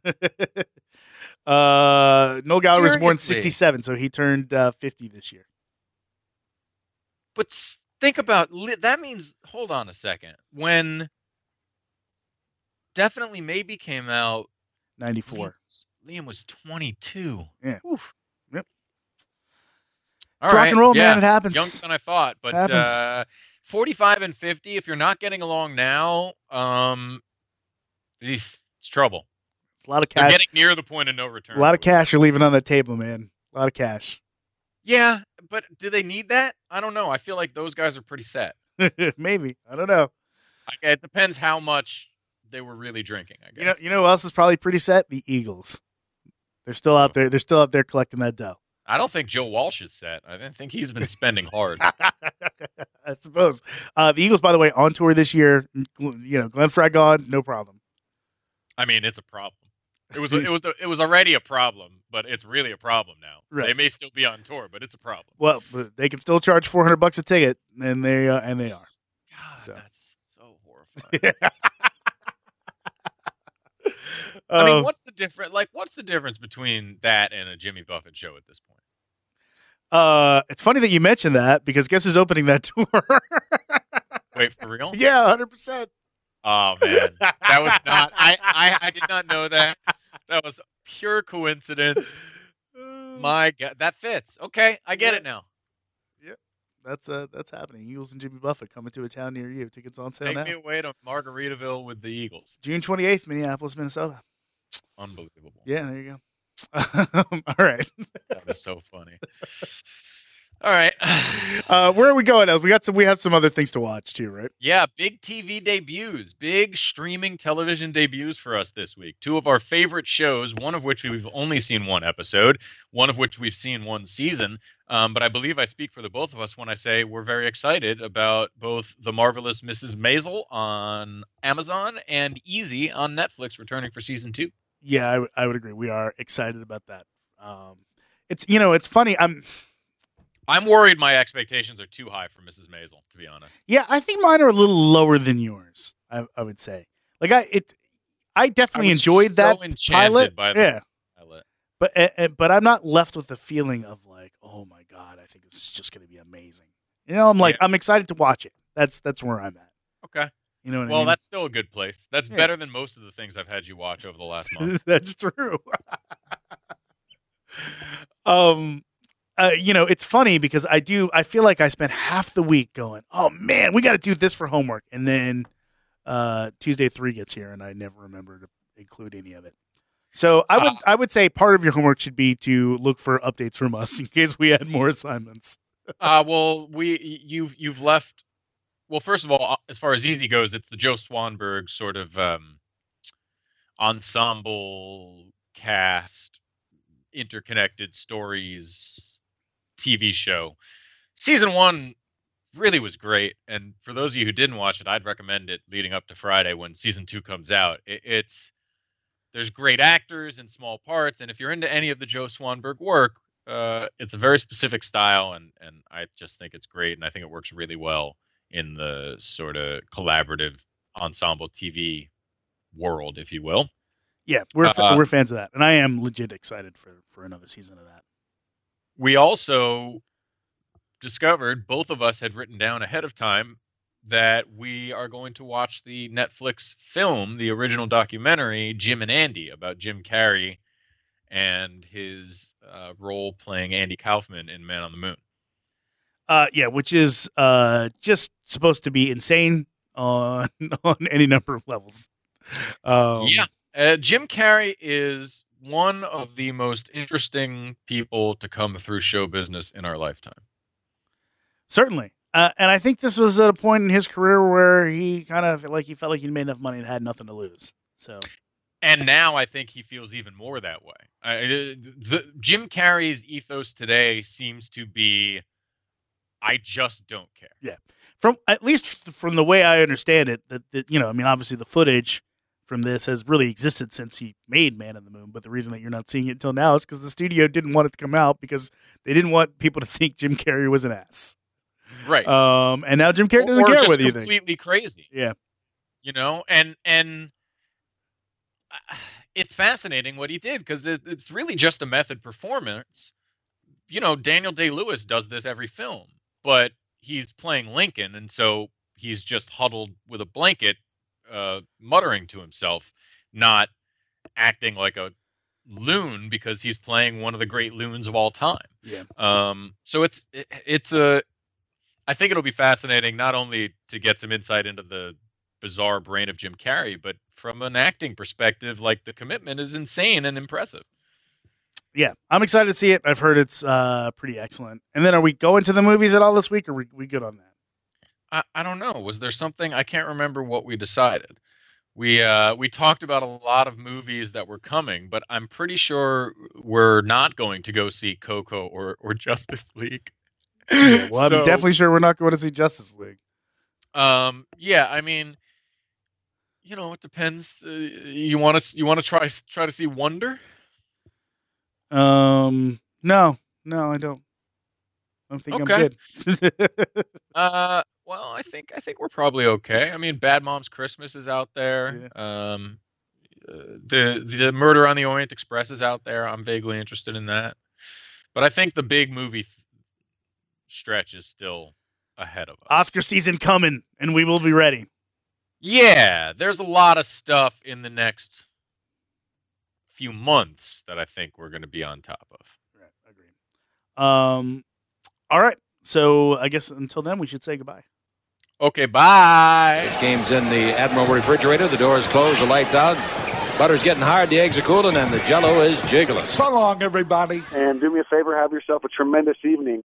Speaker 7: uh, Noel Gallagher was born in
Speaker 8: Seriously.
Speaker 7: sixty-seven, so he turned uh, fifty this year.
Speaker 8: But s- think about Li- that means. Hold on a second. When Definitely Maybe came out,
Speaker 7: ninety-four.
Speaker 8: Liam, Liam was twenty-two.
Speaker 7: Yeah.
Speaker 8: Oof.
Speaker 7: Yep.
Speaker 8: All
Speaker 7: It's rock
Speaker 8: right.
Speaker 7: and roll,
Speaker 8: yeah.
Speaker 7: man. It happens.
Speaker 8: Younger than I thought, but
Speaker 7: Happens.
Speaker 8: uh, forty-five and fifty. If you're not getting along now, um, eesh, it's trouble.
Speaker 7: It's a lot of
Speaker 8: They're
Speaker 7: cash.
Speaker 8: getting near the point of no return.
Speaker 7: A lot of
Speaker 8: I would say.
Speaker 7: cash you're leaving on the table, man. A lot of cash.
Speaker 8: Yeah, but do they need that? I don't know. I feel like those guys are pretty set.
Speaker 7: Maybe. I don't know.
Speaker 8: I- It depends how much they were really drinking, I guess.
Speaker 7: You know, you know who else is probably pretty set? The Eagles. They're still out there. They're still out there collecting that dough.
Speaker 8: I don't think Joe Walsh is set. I don't think he's been spending hard.
Speaker 7: I suppose. Uh, the Eagles, by the way, on tour this year. You know, Glenn Frey gone, no problem.
Speaker 8: I mean, it's a problem. It was a, it was a, it was already a problem, but it's really a problem now.
Speaker 7: Right.
Speaker 8: They may still be on tour, but it's a problem.
Speaker 7: Well, but they can still charge four hundred bucks a ticket, and they uh, and they are.
Speaker 8: God,
Speaker 7: So.
Speaker 8: that's so horrifying.
Speaker 7: Uh,
Speaker 8: I mean, what's the difference? Like, what's the difference between that and a Jimmy Buffett show at this point?
Speaker 7: uh, it's funny that you mentioned that because guess who's opening that tour?
Speaker 8: Wait, for real?
Speaker 7: Yeah, one hundred percent.
Speaker 8: Oh man, that was not. I, I I did not know that. That was pure coincidence. My God, that fits. Okay, I get
Speaker 7: Yeah.
Speaker 8: it now.
Speaker 7: That's uh, that's happening. Eagles and Jimmy Buffett coming to a town near you. Tickets on sale
Speaker 8: Take
Speaker 7: now.
Speaker 8: me away to Margaritaville with the Eagles.
Speaker 7: June twenty-eighth, Minneapolis, Minnesota.
Speaker 8: Unbelievable.
Speaker 7: Yeah, there you go. All right.
Speaker 8: That is so funny. All right.
Speaker 7: Uh, where are we going? We got some. We have some other things to watch too, right?
Speaker 8: Yeah, big T V debuts, big streaming television debuts for us this week. Two of our favorite shows, one of which we've only seen one episode, one of which we've seen one season. Um, but I believe I speak for the both of us when I say we're very excited about both The Marvelous Missus Maisel on Amazon and Easy on Netflix returning for season two.
Speaker 7: Yeah, I, w- I would agree. We are excited about that. Um, it's you know, it's funny. I'm.
Speaker 8: I'm worried my expectations are too high for Missus Maisel, to be honest.
Speaker 7: Yeah, I think mine are a little lower than yours. I, I would say. Like I, it, I definitely
Speaker 8: I was
Speaker 7: enjoyed
Speaker 8: so
Speaker 7: that
Speaker 8: enchanted
Speaker 7: pilot.
Speaker 8: by the
Speaker 7: yeah,
Speaker 8: pilot.
Speaker 7: but uh, uh, but I'm not left with the feeling of like, oh my god, I think this is just going to be amazing. You know, I'm like,
Speaker 8: Yeah.
Speaker 7: I'm excited to watch it. That's that's where I'm at.
Speaker 8: Okay.
Speaker 7: You know what
Speaker 8: Well,
Speaker 7: I mean?
Speaker 8: that's still a good place. That's
Speaker 7: Yeah.
Speaker 8: better than most of the things I've had you watch over the last month.
Speaker 7: That's true. um, uh, you know, it's funny because I do. I feel like I spent half the week going, "Oh man, we got to do this for homework," and then uh, Tuesday three gets here, and I never remember to include any of it. So I would,
Speaker 8: Uh,
Speaker 7: I would say part of your homework should be to look for updates from us in case we had more assignments.
Speaker 8: uh, well, we you've you've left. Well, first of all, as far as Easy goes, it's the Joe Swanberg sort of um, ensemble cast, interconnected stories T V show. Season one really was great, and for those of you who didn't watch it, I'd recommend it leading up to Friday when season two comes out. It, it's there's great actors in small parts, and if you're into any of the Joe Swanberg work, uh, it's a very specific style, and and I just think it's great, and I think it works really well in the sort of collaborative ensemble T V world, if you will.
Speaker 7: Yeah, we're fa-
Speaker 8: Uh,
Speaker 7: we're fans of that, and I am legit excited for for another season of that.
Speaker 8: We also discovered, both of us had written down ahead of time, that we are going to watch the Netflix film, the original documentary, Jim and Andy, about Jim Carrey and his uh, role playing Andy Kaufman in Man on the Moon.
Speaker 7: Uh, yeah, which is uh just supposed to be insane on on any number of levels. Um,
Speaker 8: yeah. Uh, Jim Carrey is one of the most interesting people to come through show business in our lifetime.
Speaker 7: certainly. Uh, and I think this was at a point in his career where he kind of like he felt like he made enough money and had nothing to lose. So
Speaker 8: And now I think he feels even more that way. I, the, Jim Carrey's ethos today seems to be, I just don't care.
Speaker 7: from at least from the way I understand it, that, that you know, I mean, obviously the footage from this has really existed since he made Man on the Moon. But the reason that you're not seeing it until now is because the studio didn't want it to come out because they didn't want people to think Jim Carrey was an ass.
Speaker 8: Right.
Speaker 7: Um, and now Jim Carrey doesn't
Speaker 8: or
Speaker 7: care
Speaker 8: just
Speaker 7: whether you think.
Speaker 8: completely crazy.
Speaker 7: Yeah.
Speaker 8: You know, and and uh, it's fascinating what he did because it, it's really just a method performance. You know, Daniel Day-Lewis does this every film, but he's playing Lincoln, and so he's just huddled with a blanket, uh, muttering to himself, not acting like a loon because he's playing one of the great loons of all time.
Speaker 7: Yeah.
Speaker 8: Um, so it's it, it's a. I think it'll be fascinating not only to get some insight into the bizarre brain of Jim Carrey, but from an acting perspective, like the commitment is insane and impressive.
Speaker 7: Yeah, I'm excited to see it. I've heard it's uh, pretty excellent. And then are we going to the movies at all this week, or are we, we good on that?
Speaker 8: I, I don't know. Was there something? I can't remember what we decided. we uh, we talked about a lot of movies that were coming, but I'm pretty sure we're not going to go see Coco or, or Justice League.
Speaker 7: Yeah, well,
Speaker 8: So,
Speaker 7: I'm definitely sure we're not going to see Justice League.
Speaker 8: Um, yeah, I mean, you know, it depends. Uh, you want to you want to try try to see Wonder?
Speaker 7: Um, no, no, I don't. I think
Speaker 8: Okay.
Speaker 7: I'm good.
Speaker 8: Uh, well, I think I think we're probably okay. I mean, Bad Moms Christmas is out there. Um, uh, the the Murder on the Orient Express is out there. I'm vaguely interested in that, but I think the big movie th- stretch is still ahead of us.
Speaker 7: Oscar season coming, and we will be ready.
Speaker 8: Yeah, there's a lot of stuff in the next few months that I think we're going to be on top of.
Speaker 7: Right, agreed. Um, all right. So I guess until then, we should say goodbye.
Speaker 8: Okay, bye.
Speaker 1: This game's in the Admiral refrigerator. The door is closed, the lights out. Butter's getting hard, the eggs are cooling, and the Jell-O is jiggling.
Speaker 9: So long, everybody.
Speaker 10: And do me a favor, have yourself a tremendous evening.